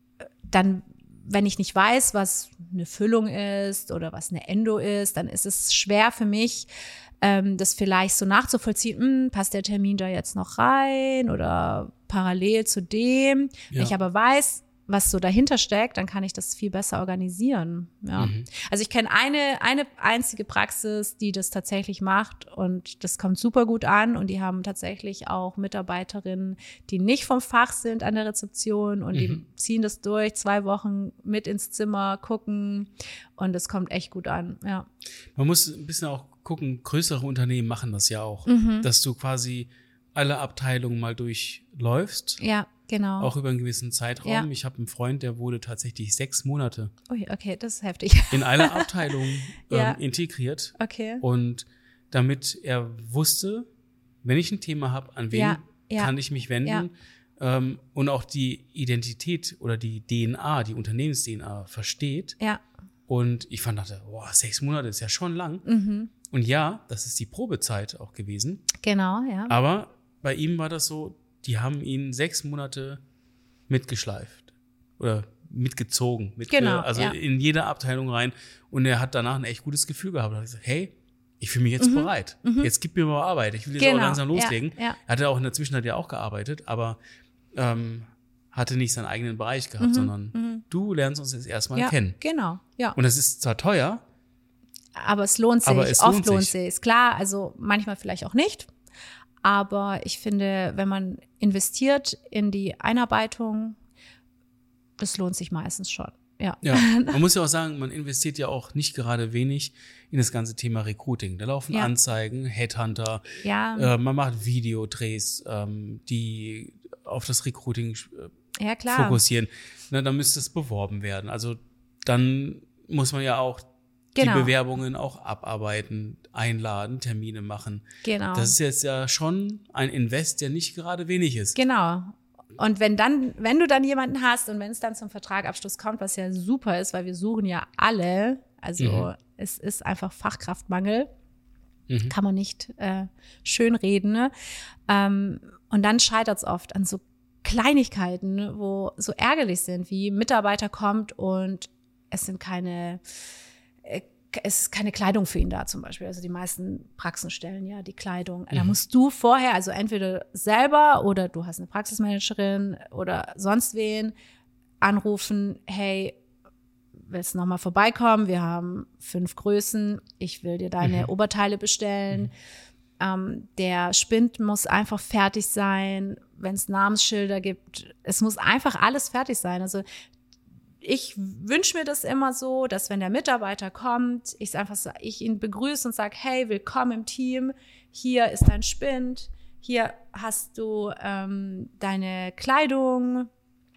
dann, wenn ich nicht weiß, was eine Füllung ist oder was eine Endo ist, dann ist es schwer für mich, ähm, das vielleicht so nachzuvollziehen, hm, passt der Termin da jetzt noch rein oder parallel zu dem. Ja. Wenn ich aber weiß, was so dahinter steckt, dann kann ich das viel besser organisieren. Ja. Mhm. Also ich kenne eine, eine einzige Praxis, die das tatsächlich macht und das kommt super gut an und die haben tatsächlich auch Mitarbeiterinnen, die nicht vom Fach sind an der Rezeption und mhm. die ziehen das durch, zwei Wochen mit ins Zimmer, gucken und das kommt echt gut an, ja. Man muss ein bisschen auch gucken, größere Unternehmen machen das ja auch, Mhm. dass du quasi alle Abteilungen mal durchläufst. Ja, genau. Auch über einen gewissen Zeitraum. Ja. Ich habe einen Freund, der wurde tatsächlich sechs Monate Ui, okay, das ist heftig. in alle Abteilungen Ja. ähm, integriert. Okay. Und damit er wusste, wenn ich ein Thema habe, an wen Ja, ja. kann ich mich wenden, Ja. ähm, und auch die Identität oder die D N A, die Unternehmens-D N A versteht. Ja. Und ich fand, dachte, boah, sechs Monate ist ja schon lang. Mhm. Und ja, das ist die Probezeit auch gewesen. Genau, ja. Aber bei ihm war das so, die haben ihn sechs Monate mitgeschleift oder mitgezogen. Mitge- Genau, Also ja. in jede Abteilung rein. Und er hat danach ein echt gutes Gefühl gehabt. Er hat gesagt, hey, ich fühle mich jetzt Mhm. bereit. Mhm. Jetzt gib mir mal Arbeit. Ich will jetzt Genau, auch langsam loslegen. ja, ja. Er hatte auch in der Zwischenzeit ja auch gearbeitet, aber ähm, hatte nicht seinen eigenen Bereich gehabt, Mhm. sondern Mhm. du lernst uns jetzt erstmal Ja, kennen. genau, ja. Und das ist zwar teuer, Aber es lohnt sich, Aber es oft lohnt lohnt sich. sich. Ist klar, also manchmal vielleicht auch nicht. Aber ich finde, wenn man investiert in die Einarbeitung, das lohnt sich meistens schon. Ja. ja, man muss ja auch sagen, man investiert ja auch nicht gerade wenig in das ganze Thema Recruiting. Da laufen Ja. Anzeigen, Headhunter, Ja, äh, man macht Videodrehs, ähm, die auf das Recruiting äh, ja klar. fokussieren. Na, dann müsste es beworben werden. Also dann muss man ja auch Genau. die Bewerbungen auch abarbeiten, einladen, Termine machen. Genau. Das ist jetzt ja schon ein Invest, der nicht gerade wenig ist. Genau. Und wenn dann, wenn du dann jemanden hast und wenn es dann zum Vertragabschluss kommt, was ja super ist, weil wir suchen ja alle, also Mhm. es ist einfach Fachkraftmangel, Mhm. kann man nicht äh, schön reden. Ne? Ähm, und dann scheitert es oft an so Kleinigkeiten, wo so ärgerlich sind, wie ein Mitarbeiter kommt und es sind keine äh, es ist keine Kleidung für ihn da zum Beispiel. Also die meisten Praxen stellen ja die Kleidung. Da Mhm. musst du vorher, also entweder selber oder du hast eine Praxismanagerin oder sonst wen, anrufen, hey, willst nochmal vorbeikommen? Wir haben fünf Größen. Ich will dir deine mhm. Oberteile bestellen. Mhm. Ähm, der Spind muss einfach fertig sein. Wenn es Namensschilder gibt, es muss einfach alles fertig sein. Also ich wünsche mir das immer so, dass wenn der Mitarbeiter kommt, ich einfach ich ihn begrüße und sage, hey, willkommen im Team. Hier ist dein Spind. Hier hast du ähm, deine Kleidung.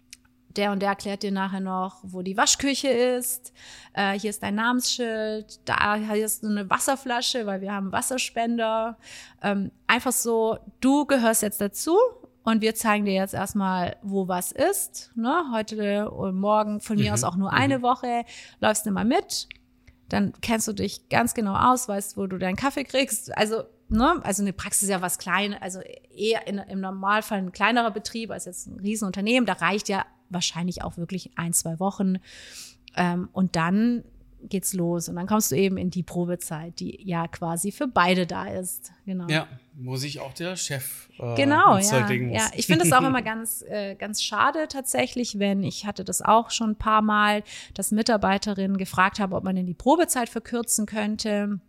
Der und der erklärt dir nachher noch, wo die Waschküche ist. Äh, hier ist dein Namensschild. Da hier ist eine Wasserflasche, weil wir haben Wasserspender. Ähm, einfach so, du gehörst jetzt dazu und wir zeigen dir jetzt erstmal, wo was ist. Ne? Heute und morgen, von mir mhm. aus auch nur eine mhm. Woche, läufst du mal mit. Dann kennst du dich ganz genau aus, weißt, wo du deinen Kaffee kriegst. Also, ne, also eine Praxis ist ja was Kleines, also eher in, im Normalfall ein kleinerer Betrieb als jetzt ein Riesenunternehmen. Da reicht ja wahrscheinlich auch wirklich ein, zwei Wochen. Ähm, und dann geht's los. Und dann kommst du eben in die Probezeit, die ja quasi für beide da ist. Genau. Ja, wo sich auch der Chef äh, genau, ins Zeug ja, legen muss. ja. Ich finde es auch immer ganz, äh, ganz schade tatsächlich, wenn, ich hatte das auch schon ein paar Mal, dass Mitarbeiterinnen gefragt haben, ob man denn die Probezeit verkürzen könnte.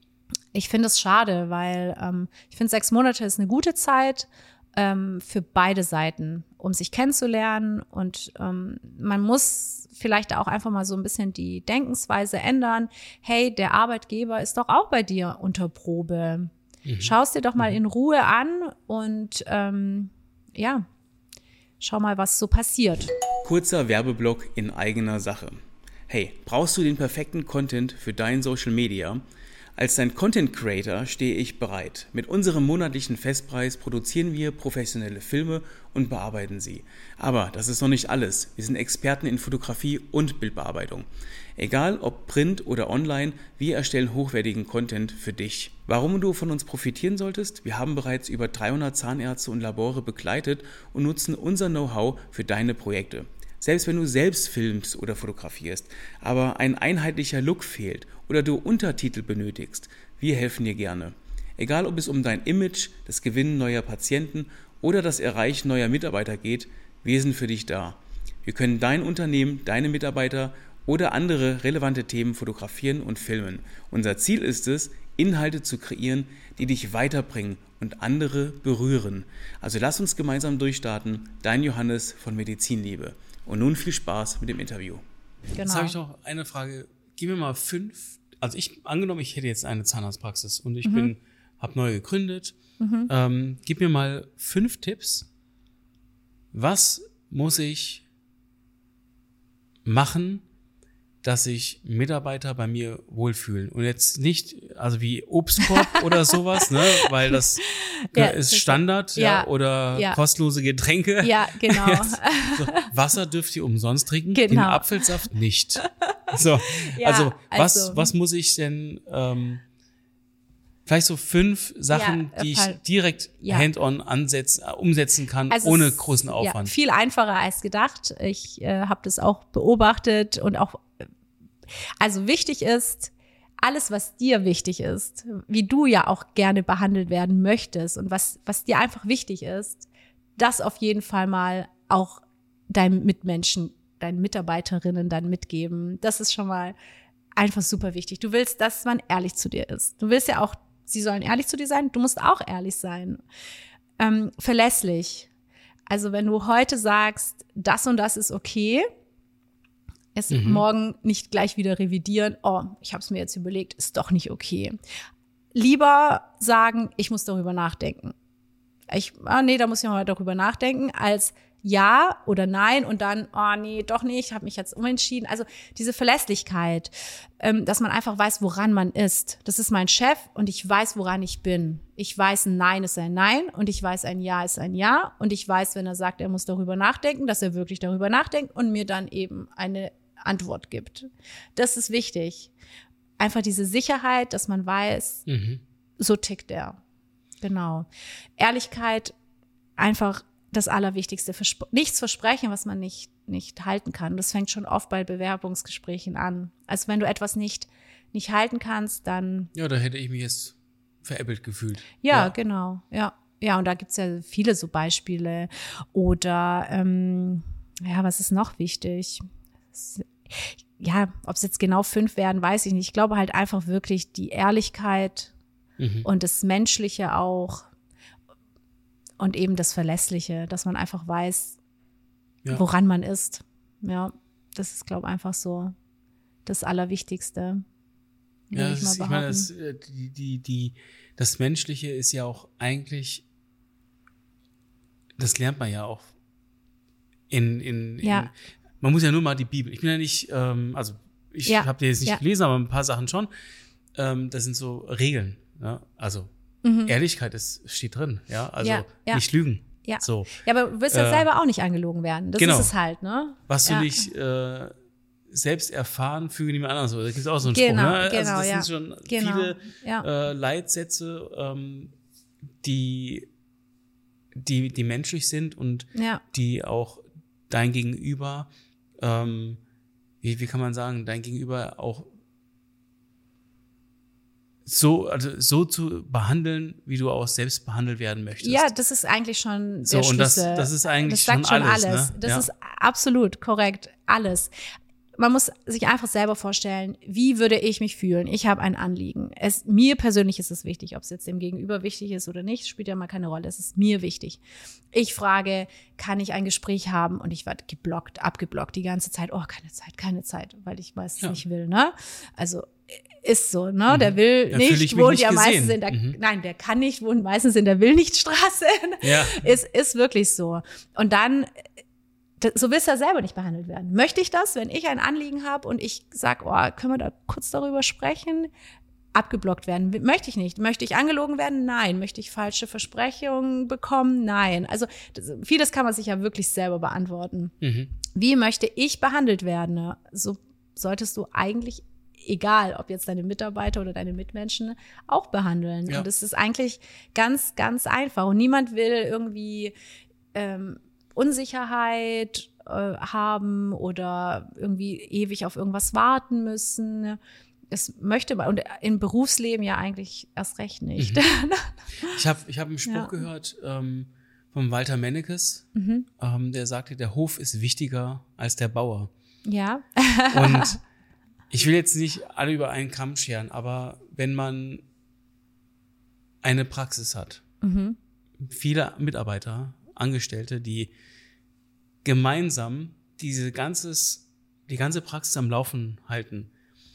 Ich finde es schade, weil ähm, ich finde, sechs Monate ist eine gute Zeit ähm, für beide Seiten, um sich kennenzulernen. Und ähm, man muss vielleicht auch einfach mal so ein bisschen die Denkensweise ändern. Hey, der Arbeitgeber ist doch auch bei dir unter Probe. Mhm. Schau es dir doch mal mhm. in Ruhe an und ähm, ja, schau mal, was so passiert. Kurzer Werbeblock in eigener Sache. Hey, brauchst du den perfekten Content für dein Social Media? Als dein Content Creator stehe ich bereit. Mit unserem monatlichen Festpreis produzieren wir professionelle Filme und bearbeiten sie. Aber das ist noch nicht alles. Wir sind Experten in Fotografie und Bildbearbeitung. Egal ob Print oder online, wir erstellen hochwertigen Content für dich. Warum du von uns profitieren solltest? Wir haben bereits über dreihundert Zahnärzte und Labore begleitet und nutzen unser Know-how für deine Projekte. Selbst wenn du selbst filmst oder fotografierst, aber ein einheitlicher Look fehlt oder du Untertitel benötigst, wir helfen dir gerne. Egal ob es um dein Image, das Gewinnen neuer Patienten oder das Erreichen neuer Mitarbeiter geht, wir sind für dich da. Wir können dein Unternehmen, deine Mitarbeiter oder andere relevante Themen fotografieren und filmen. Unser Ziel ist es, Inhalte zu kreieren, die dich weiterbringen und andere berühren. Also lass uns gemeinsam durchstarten. Dein Johannes von Medizinliebe. Und nun viel Spaß mit dem Interview. Genau. Jetzt habe ich noch eine Frage. Gib mir mal fünf, also ich, angenommen, ich hätte jetzt eine Zahnarztpraxis und ich mhm. bin, habe neu gegründet. Mhm. Ähm, gib mir mal fünf Tipps. Was muss ich machen, dass sich Mitarbeiter bei mir wohlfühlen? Und jetzt nicht, also wie Obstkorb oder sowas, ne, weil das ja, ist Standard, ja, ja oder ja. kostenlose Getränke. Ja, genau. Jetzt, so, Wasser dürft ihr umsonst trinken, genau. den Apfelsaft nicht. So, ja, also was, also, was muss ich denn, ähm, vielleicht so fünf Sachen, ja, die ich Fall. direkt ja. hand-on ansetzen, umsetzen kann, also ohne großen Aufwand. Ja, viel einfacher als gedacht. Ich äh, habe das auch beobachtet und auch, also wichtig ist, alles, was dir wichtig ist, wie du ja auch gerne behandelt werden möchtest und was, was dir einfach wichtig ist, das auf jeden Fall mal auch deinen Mitmenschen, deinen Mitarbeiterinnen dann mitgeben. Das ist schon mal einfach super wichtig. Du willst, dass man ehrlich zu dir ist. Du willst ja auch, sie sollen ehrlich zu dir sein, du musst auch ehrlich sein. Ähm, verlässlich. Also wenn du heute sagst, das und das ist okay, es mhm. morgen nicht gleich wieder revidieren, oh, ich habe es mir jetzt überlegt, ist doch nicht okay. Lieber sagen, ich muss darüber nachdenken. Ich, ah, nee, da muss ich mal darüber nachdenken, als ja oder nein und dann, oh nee, doch nicht, ich habe mich jetzt umentschieden. Also diese Verlässlichkeit, ähm, dass man einfach weiß, woran man ist. Das ist mein Chef und ich weiß, woran ich bin. Ich weiß, ein Nein ist ein Nein und ich weiß, ein Ja ist ein Ja. Und ich weiß, wenn er sagt, er muss darüber nachdenken, dass er wirklich darüber nachdenkt und mir dann eben eine Antwort gibt. Das ist wichtig. Einfach diese Sicherheit, dass man weiß, mhm. so tickt er. Genau. Ehrlichkeit, einfach das Allerwichtigste. Verspr- nichts versprechen, was man nicht, nicht halten kann. Das fängt schon oft bei Bewerbungsgesprächen an. Also wenn du etwas nicht, nicht halten kannst, dann... Ja, da hätte ich mich jetzt veräppelt gefühlt. Ja, ja. genau. Ja, ja, und da gibt's ja viele so Beispiele. Oder, ähm, ja, was ist noch wichtig? ja, ob es jetzt genau fünf werden, weiß ich nicht. Ich glaube halt einfach wirklich die Ehrlichkeit mhm. und das Menschliche auch und eben das Verlässliche, dass man einfach weiß, ja. woran man ist. Ja, das ist, glaube ich, einfach so das Allerwichtigste. Ja, das ich, ist, ich meine, das, die, die, die, das Menschliche ist ja auch eigentlich, das lernt man ja auch in, in, ja. in man muss ja nur mal die Bibel, ich bin ja nicht, ähm, also ich ja. habe die jetzt nicht ja. gelesen, aber ein paar Sachen schon, ähm, das sind so Regeln, ja? Also mhm. Ehrlichkeit ist, steht drin, ja, also ja. Ja. nicht lügen. Ja. So. ja, aber du wirst ja äh, selber auch nicht angelogen werden, das genau. ist es halt, ne? Was ja. du nicht äh, selbst erfahren, füge niemand anders. So, da gibt es auch so einen genau, Spruch, ne? Genau, also das ja. sind schon genau. viele ja. äh, Leitsätze, ähm, die, die, die menschlich sind und ja. die auch dein Gegenüber, ähm, wie, wie kann man sagen, dein Gegenüber auch so, also so zu behandeln, wie du auch selbst behandelt werden möchtest. Ja, das ist eigentlich schon so, der und das, Schlüssel. das ist eigentlich das sagt schon alles. alles. Ne? Das ja. ist absolut korrekt, alles. Man muss sich einfach selber vorstellen, wie würde ich mich fühlen? Ich habe ein Anliegen. Es, mir persönlich ist es wichtig, ob es jetzt dem Gegenüber wichtig ist oder nicht, spielt ja mal keine Rolle. Es ist mir wichtig. Ich frage, kann ich ein Gespräch haben? Und ich werde geblockt, abgeblockt die ganze Zeit. Oh, keine Zeit, keine Zeit, weil ich meistens ja. nicht will, ne? Also ist so, ne? Mhm. Der will ja, nicht, wohnt ja gesehen. meistens in der, mhm. nein, der kann nicht, wohnt meistens in der Will-nicht-Straße. Ja. Ist, ist wirklich so. Und dann so willst du ja selber nicht behandelt werden. Möchte ich das, wenn ich ein Anliegen habe und ich sage, oh, können wir da kurz darüber sprechen? Abgeblockt werden. Möchte ich nicht. Möchte ich angelogen werden? Nein. Möchte ich falsche Versprechungen bekommen? Nein. Also das, vieles kann man sich ja wirklich selber beantworten. Mhm. Wie möchte ich behandelt werden? So solltest du eigentlich, egal ob jetzt deine Mitarbeiter oder deine Mitmenschen, auch behandeln. Ja. Und es ist eigentlich ganz, ganz einfach. Und niemand will irgendwie ähm, Unsicherheit äh, haben oder irgendwie ewig auf irgendwas warten müssen. Das möchte man, und im Berufsleben ja eigentlich erst recht nicht. Mhm. Ich habe ich hab einen Spruch ja. gehört ähm, von Walter Mennekes, mhm. ähm, der sagte, der Hof ist wichtiger als der Bauer. Ja. Und ich will jetzt nicht alle über einen Kamm scheren, aber wenn man eine Praxis hat, mhm. viele Mitarbeiter, Angestellte, die gemeinsam diese ganzes, die ganze Praxis am Laufen halten,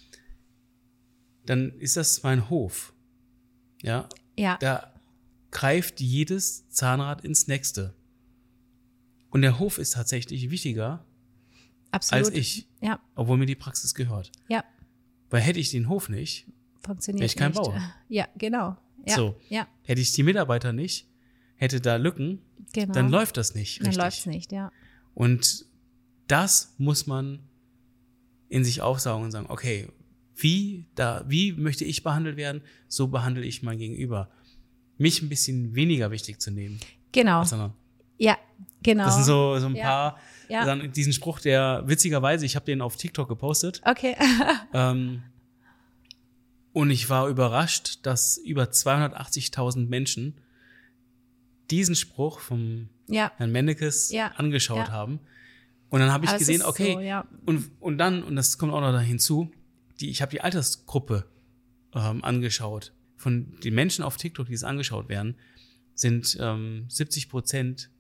dann ist das mein Hof. Ja? Ja. Da greift jedes Zahnrad ins nächste. Und der Hof ist tatsächlich wichtiger Absolut. als ich, ja. obwohl mir die Praxis gehört. Ja. Weil hätte ich den Hof nicht, funktioniert wäre ich kein nicht. Bauer. Ja, genau. Ja. So. Ja. Hätte ich die Mitarbeiter nicht, hätte da Lücken, genau. dann läuft das nicht richtig. Dann läuft es nicht, ja. Und das muss man in sich aufsaugen und sagen, okay, wie, da, wie möchte ich behandelt werden, so behandle ich mein Gegenüber. Mich ein bisschen weniger wichtig zu nehmen. Genau. Ja, genau. Das sind so, so ein ja. paar, ja. dann diesen Spruch, der witzigerweise, ich habe den auf TikTok gepostet. Okay. ähm, und ich war überrascht, dass über zweihundertachtzigtausend Menschen diesen Spruch vom ja. Herrn Mennekes ja. angeschaut ja. haben. Und dann habe ich Aber gesehen, okay, so, ja. und, und dann, und das kommt auch noch da hinzu, die, ich habe die Altersgruppe ähm, angeschaut. Von den Menschen auf TikTok, die es angeschaut werden, sind ähm, siebzig Prozent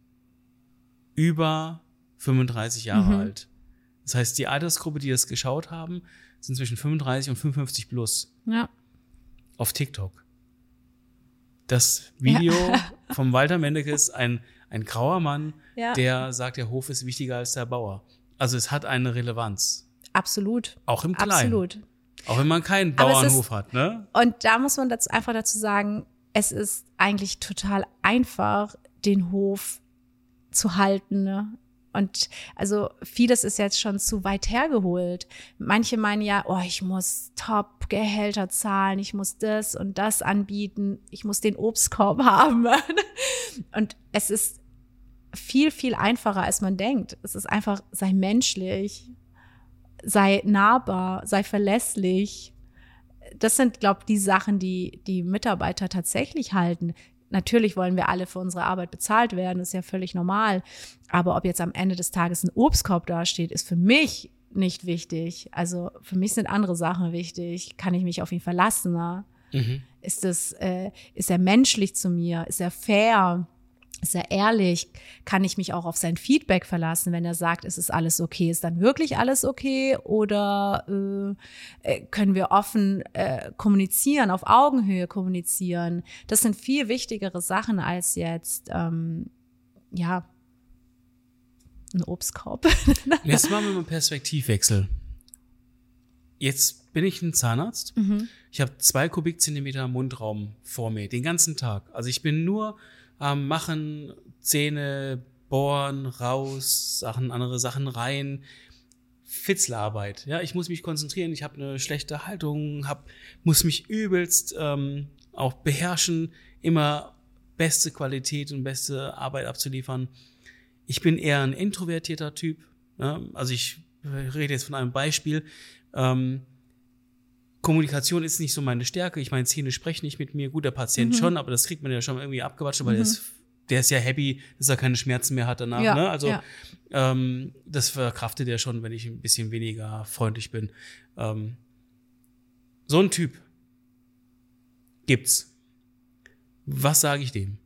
über fünfunddreißig Jahre mhm. alt. Das heißt, die Altersgruppe, die das geschaut haben, sind zwischen fünfunddreißig und fünfundfünfzig plus. Ja. Auf TikTok. Das Video ja. vom Walter Mennekes, ein, ein grauer Mann, ja. der sagt, der Hof ist wichtiger als der Bauer. Also es hat eine Relevanz. Absolut. Auch im Kleinen. Absolut. Auch wenn man keinen Bauernhof ist, hat, ne? Und da muss man dazu, einfach dazu sagen, es ist eigentlich total einfach, den Hof zu halten, ne? Und also vieles ist jetzt schon zu weit hergeholt. Manche meinen ja, oh, ich muss Top-Gehälter zahlen, ich muss das und das anbieten, ich muss den Obstkorb haben. Und es ist viel, viel einfacher, als man denkt. Es ist einfach, sei menschlich, sei nahbar, sei verlässlich. Das sind, glaube ich, die Sachen, die die Mitarbeiter tatsächlich halten. Natürlich wollen wir alle für unsere Arbeit bezahlt werden, das ist ja völlig normal. Aber ob jetzt am Ende des Tages ein Obstkorb dasteht, ist für mich nicht wichtig. Also für mich sind andere Sachen wichtig. Kann ich mich auf ihn verlassen? Ne? Mhm. Ist das, äh, ist er menschlich zu mir? Ist er fair? Ist er ehrlich? Kann ich mich auch auf sein Feedback verlassen, wenn er sagt, es ist alles okay? Ist dann wirklich alles okay? Oder äh, können wir offen äh, kommunizieren, auf Augenhöhe kommunizieren? Das sind viel wichtigere Sachen als jetzt, ähm, ja, ein Obstkorb. Jetzt machen wir mal einen Perspektivwechsel. Jetzt bin ich ein Zahnarzt. Mhm. Ich habe zwei Kubikzentimeter Mundraum vor mir, den ganzen Tag. Also ich bin nur am Machen, Zähne, bohren, raus, Sachen, andere Sachen rein. Fitzelarbeit. Ja, ich muss mich konzentrieren. Ich habe eine schlechte Haltung, hab, muss mich übelst ähm, auch beherrschen, immer beste Qualität und beste Arbeit abzuliefern. Ich bin eher ein introvertierter Typ. Ja? Also ich rede jetzt von einem Beispiel. Ähm, Kommunikation ist nicht so meine Stärke. Ich meine, Zähne sprechen nicht mit mir. Gut, der Patient mhm. schon, aber das kriegt man ja schon irgendwie abgewatscht, weil mhm. der, ist, der ist ja happy, dass er keine Schmerzen mehr hat danach. Ja, ne? Also ja. ähm, das verkraftet er schon, wenn ich ein bisschen weniger freundlich bin. Ähm, so ein Typ gibt's. Was sage ich dem?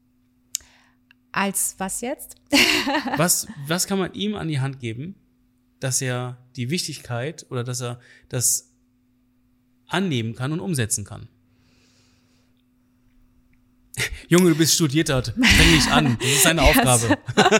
Als was jetzt? was, was kann man ihm an die Hand geben, dass er die Wichtigkeit oder dass er das annehmen kann und umsetzen kann? Junge, du bist studierter, fäng nicht an, das ist deine Aufgabe.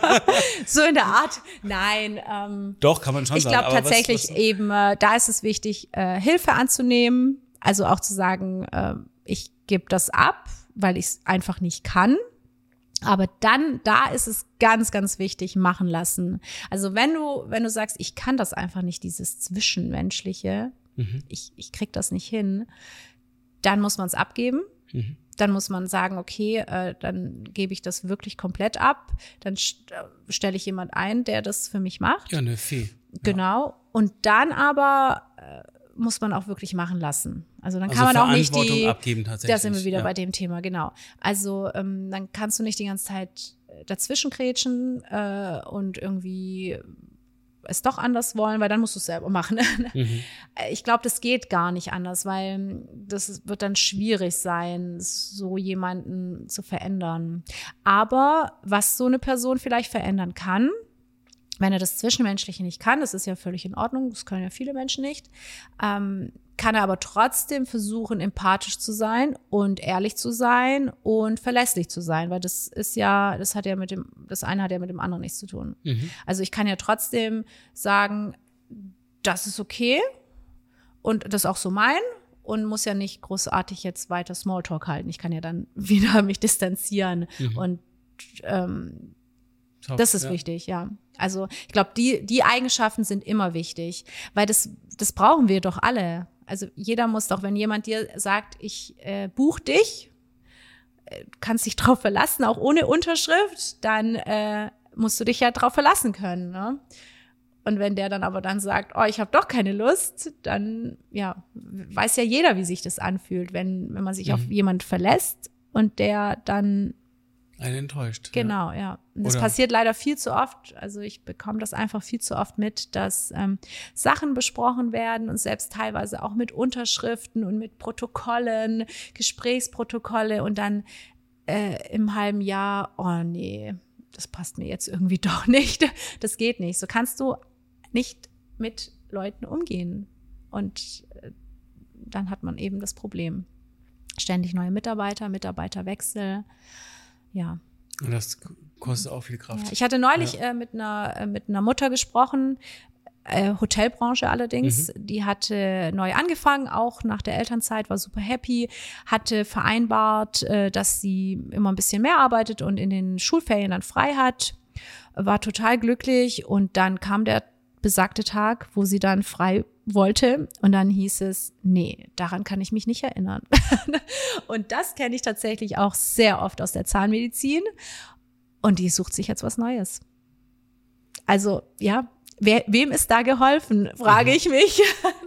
So in der Art, nein. Ähm, Doch, kann man schon ich sagen. Ich glaube tatsächlich was, was? eben, äh, da ist es wichtig, äh, Hilfe anzunehmen, also auch zu sagen, äh, ich gebe das ab, weil ich es einfach nicht kann. Aber dann, da ist es ganz, ganz wichtig, machen lassen. Also wenn du, wenn du sagst, ich kann das einfach nicht, dieses Zwischenmenschliche, mhm. ich, ich krieg das nicht hin, dann muss man es abgeben. Mhm. Dann muss man sagen, okay, äh, dann gebe ich das wirklich komplett ab. Dann st- stelle ich jemand ein, der das für mich macht. Ja, eine Fee. Genau. Ja. Und dann aber äh, muss man auch wirklich machen lassen. Also dann also kann man auch nicht die, abgeben tatsächlich. Da sind wir wieder ja. bei dem Thema, genau. Also ähm, dann kannst du nicht die ganze Zeit dazwischen grätschen äh, und irgendwie es doch anders wollen, weil dann musst du es selber machen. Mhm. Ich glaube, das geht gar nicht anders, weil das wird dann schwierig sein, so jemanden zu verändern. Aber was so eine Person vielleicht verändern kann, wenn er das Zwischenmenschliche nicht kann, das ist ja völlig in Ordnung, das können ja viele Menschen nicht, ähm, kann er aber trotzdem versuchen, empathisch zu sein und ehrlich zu sein und verlässlich zu sein, weil das ist ja, das hat ja mit dem, das eine hat ja mit dem anderen nichts zu tun. Mhm. Also ich kann ja trotzdem sagen, das ist okay und das ist auch so mein und muss ja nicht großartig jetzt weiter Smalltalk halten. Ich kann ja dann wieder mich distanzieren mhm. und ähm, Top, das ist ja. wichtig, ja. Also ich glaube, die, die Eigenschaften sind immer wichtig, weil das, das brauchen wir doch alle. Also jeder muss doch, wenn jemand dir sagt, ich äh, buche dich, äh, kannst dich drauf verlassen, auch ohne Unterschrift, dann äh, musst du dich ja drauf verlassen können. Ne? Und wenn der dann aber dann sagt, oh, ich habe doch keine Lust, dann ja, weiß ja jeder, wie sich das anfühlt, wenn, wenn man sich mhm. auf jemand verlässt und der dann einen enttäuscht. Genau, ja. ja. Und das Oder passiert leider viel zu oft. Also ich bekomme das einfach viel zu oft mit, dass ähm, Sachen besprochen werden und selbst teilweise auch mit Unterschriften und mit Protokollen, Gesprächsprotokolle und dann äh, im halben Jahr, oh nee, das passt mir jetzt irgendwie doch nicht. Das geht nicht. So kannst du nicht mit Leuten umgehen. Und äh, dann hat man eben das Problem. Ständig neue Mitarbeiter, Mitarbeiterwechsel. Ja. Und das kostet auch viel Kraft. Ja, ich hatte neulich ja. äh, mit einer äh, mit einer Mutter gesprochen, äh, Hotelbranche allerdings. Mhm. Die hatte neu angefangen, auch nach der Elternzeit, war super happy, hatte vereinbart, äh, dass sie immer ein bisschen mehr arbeitet und in den Schulferien dann frei hat. War total glücklich und dann kam der besagte Tag, wo sie dann frei wollte und dann hieß es, nee, daran kann ich mich nicht erinnern. Und das kenne ich tatsächlich auch sehr oft aus der Zahnmedizin und die sucht sich jetzt was Neues. Also ja, wer, wem ist da geholfen, frage mhm. ich mich.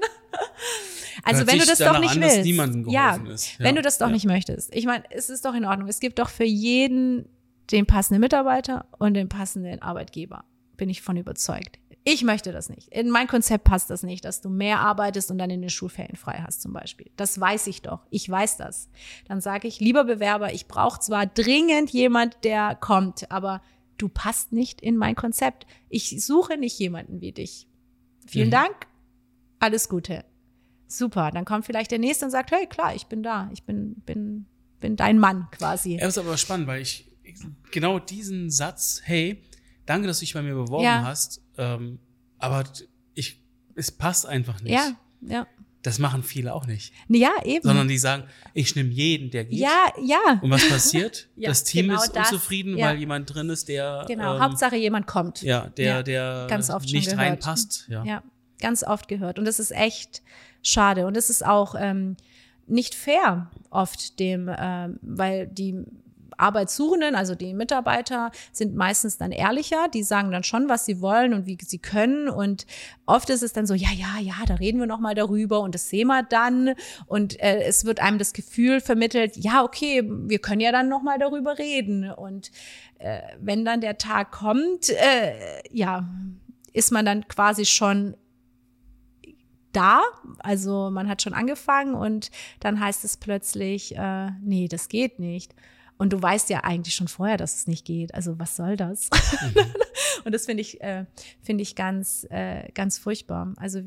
Also Hört wenn du das doch nicht an, willst, ja, ist. Ja, wenn du das doch ja. nicht möchtest. Ich meine, es ist doch in Ordnung. Es gibt doch für jeden den passenden Mitarbeiter und den passenden Arbeitgeber. Bin ich von überzeugt. Ich möchte das nicht. In mein Konzept passt das nicht, dass du mehr arbeitest und dann in den Schulferien frei hast zum Beispiel. Das weiß ich doch. Ich weiß das. Dann sage ich, lieber Bewerber, ich brauche zwar dringend jemand, der kommt, aber du passt nicht in mein Konzept. Ich suche nicht jemanden wie dich. Vielen mhm. Dank. Alles Gute. Super. Dann kommt vielleicht der Nächste und sagt, hey, klar, ich bin da. Ich bin, bin, bin dein Mann quasi. Ja, das ist aber spannend, weil ich genau diesen Satz, hey, danke, dass du dich bei mir beworben ja. hast, ähm, aber ich, es passt einfach nicht. Ja, ja. Das machen viele auch nicht. Ja, eben. Sondern die sagen, ich nehme jeden, der geht. Ja, ja. Und was passiert? ja, das Team genau ist das. unzufrieden, ja. weil jemand drin ist, der Genau, ähm, Hauptsache jemand kommt. Ja, der, ja. der Ganz oft nicht schon gehört. reinpasst. Ja. ja, ganz oft gehört. Und das ist echt schade. Und es ist auch ähm, nicht fair oft dem, ähm, weil die Arbeitssuchenden, also die Mitarbeiter, sind meistens dann ehrlicher. Die sagen dann schon, was sie wollen und wie sie können. Und oft ist es dann so, ja, ja, ja, da reden wir noch mal darüber und das sehen wir dann. Und äh, es wird einem das Gefühl vermittelt, ja, okay, wir können ja dann noch mal darüber reden. Und äh, wenn dann der Tag kommt, äh, ja, ist man dann quasi schon da, also man hat schon angefangen und dann heißt es plötzlich, äh, nee, das geht nicht. Und du weißt ja eigentlich schon vorher, dass es nicht geht. Also was soll das? Mhm. Und das finde ich, äh, finde ich ganz, äh, ganz furchtbar. Also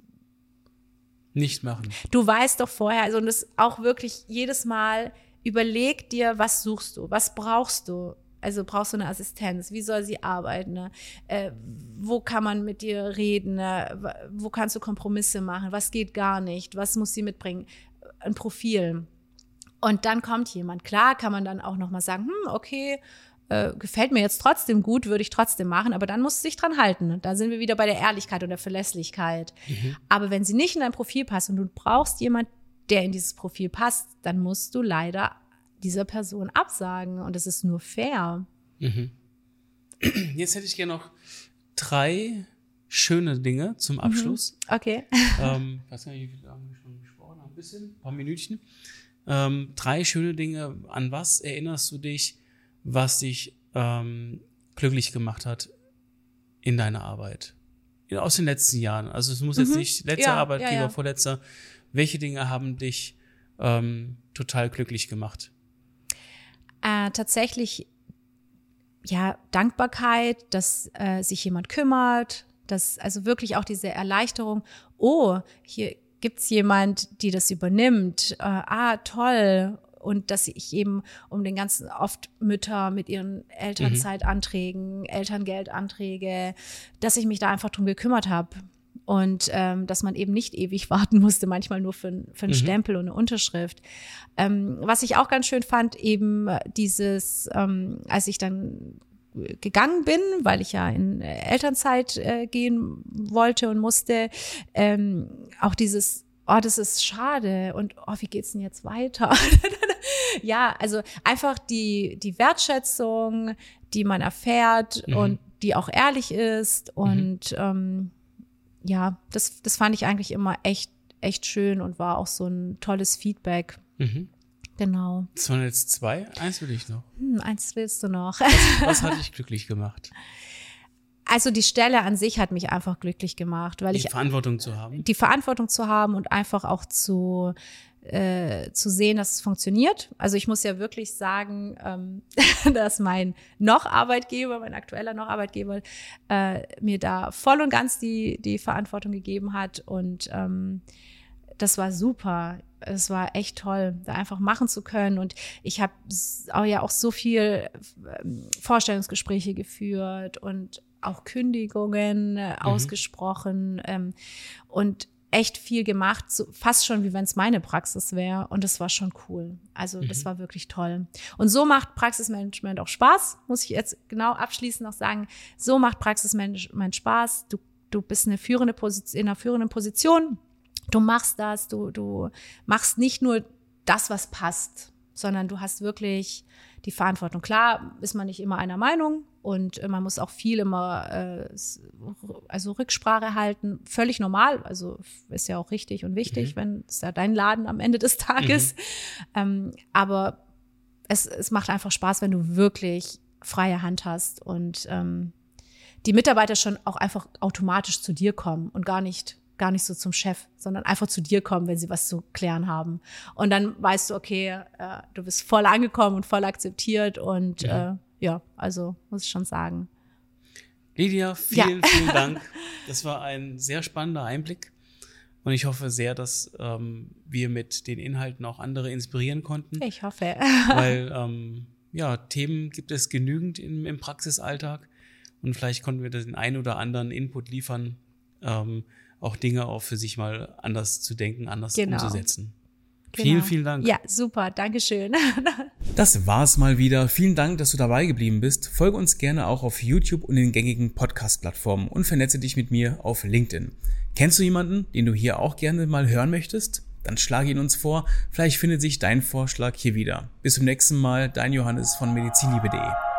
nicht machen. Du weißt doch vorher, also und das auch wirklich jedes Mal, überleg dir, was suchst du, was brauchst du? Also brauchst du eine Assistenz? Wie soll sie arbeiten? Ne? Äh, wo kann man mit dir reden? Ne? Wo kannst du Kompromisse machen? Was geht gar nicht? Was muss sie mitbringen? Ein Profil. Und dann kommt jemand. Klar kann man dann auch noch mal sagen, hm, okay, äh, gefällt mir jetzt trotzdem gut, würde ich trotzdem machen, aber dann musst du dich dran halten. Da sind wir wieder bei der Ehrlichkeit und der Verlässlichkeit. Mhm. Aber wenn sie nicht in dein Profil passt und du brauchst jemand, der in dieses Profil passt, dann musst du leider dieser Person absagen und das ist nur fair. Mhm. Jetzt hätte ich gerne noch drei schöne Dinge zum Abschluss. Mhm. Okay. Ähm, weiß nicht, wie viel haben wir schon gesprochen? Ein bisschen, ein paar Minütchen. Ähm, drei schöne Dinge. An was erinnerst du dich, was dich ähm, glücklich gemacht hat in deiner Arbeit? Aus den letzten Jahren. Also es muss mhm. jetzt nicht letzter ja, Arbeitgeber, ja, ja. vorletzter. Welche Dinge haben dich ähm, total glücklich gemacht? Äh, tatsächlich, ja, Dankbarkeit, dass äh, sich jemand kümmert, dass also wirklich auch diese Erleichterung, oh, hier gibt's jemand, die das übernimmt, äh, ah, toll. Und dass ich eben um den ganzen, oft Mütter mit ihren Elternzeitanträgen, mhm. Elterngeldanträge, dass ich mich da einfach drum gekümmert habe. Und ähm, dass man eben nicht ewig warten musste, manchmal nur für, für einen mhm. Stempel und eine Unterschrift. Ähm, was ich auch ganz schön fand, eben dieses, ähm, als ich dann gegangen bin, weil ich ja in Elternzeit äh, gehen wollte und musste, ähm, auch dieses, oh, das ist schade und oh, wie geht's denn jetzt weiter? Ja, also einfach die, die Wertschätzung, die man erfährt mhm. und die auch ehrlich ist und mhm. ähm, ja, das, das fand ich eigentlich immer echt, echt schön und war auch so ein tolles Feedback. Mhm. Genau. Das waren jetzt zwei. Eins will ich noch. Hm, eins willst du noch. Was, was hat dich glücklich gemacht? Also die Stelle an sich hat mich einfach glücklich gemacht, weil die ich Die Verantwortung zu haben. Die Verantwortung zu haben und einfach auch zu äh, zu sehen, dass es funktioniert. Also ich muss ja wirklich sagen, ähm, dass mein noch Arbeitgeber, mein aktueller noch Arbeitgeber, äh, mir da voll und ganz die die Verantwortung gegeben hat und ähm, das war super. Es war echt toll, da einfach machen zu können. Und ich habe auch ja auch so viel Vorstellungsgespräche geführt und auch Kündigungen mhm. ausgesprochen ähm, und echt viel gemacht, so fast schon wie wenn es meine Praxis wäre. Und das war schon cool. Also mhm. das war wirklich toll. Und so macht Praxismanagement auch Spaß, muss ich jetzt genau abschließend noch sagen. So macht Praxismanagement Spaß. Du, du bist eine führende Position, in einer führenden Position. Du machst das, du, du machst nicht nur das, was passt, sondern du hast wirklich die Verantwortung. Klar ist man nicht immer einer Meinung und man muss auch viel immer äh, also Rücksprache halten. Völlig normal, also ist ja auch richtig und wichtig, mhm. wenn es ja dein Laden am Ende des Tages. Mhm. Ähm, aber es, es macht einfach Spaß, wenn du wirklich freie Hand hast und ähm, die Mitarbeiter schon auch einfach automatisch zu dir kommen und gar nicht gar nicht so zum Chef, sondern einfach zu dir kommen, wenn sie was zu klären haben. Und dann weißt du, okay, äh, du bist voll angekommen und voll akzeptiert und ja, äh, ja also muss ich schon sagen. Lydia, vielen, ja. vielen Dank. Das war ein sehr spannender Einblick und ich hoffe sehr, dass ähm, wir mit den Inhalten auch andere inspirieren konnten. Ich hoffe. Weil ähm, ja, Themen gibt es genügend im, im Praxisalltag und vielleicht konnten wir den einen oder anderen Input liefern, ähm, auch Dinge auch für sich mal anders zu denken, anders genau. umzusetzen. Genau. Vielen, vielen Dank. Ja, super, Dankeschön. Das war's mal wieder. Vielen Dank, dass du dabei geblieben bist. Folge uns gerne auch auf YouTube und den gängigen Podcast-Plattformen und vernetze dich mit mir auf LinkedIn. Kennst du jemanden, den du hier auch gerne mal hören möchtest? Dann schlage ihn uns vor. Vielleicht findet sich dein Vorschlag hier wieder. Bis zum nächsten Mal, dein Johannes von medizinliebe punkt de.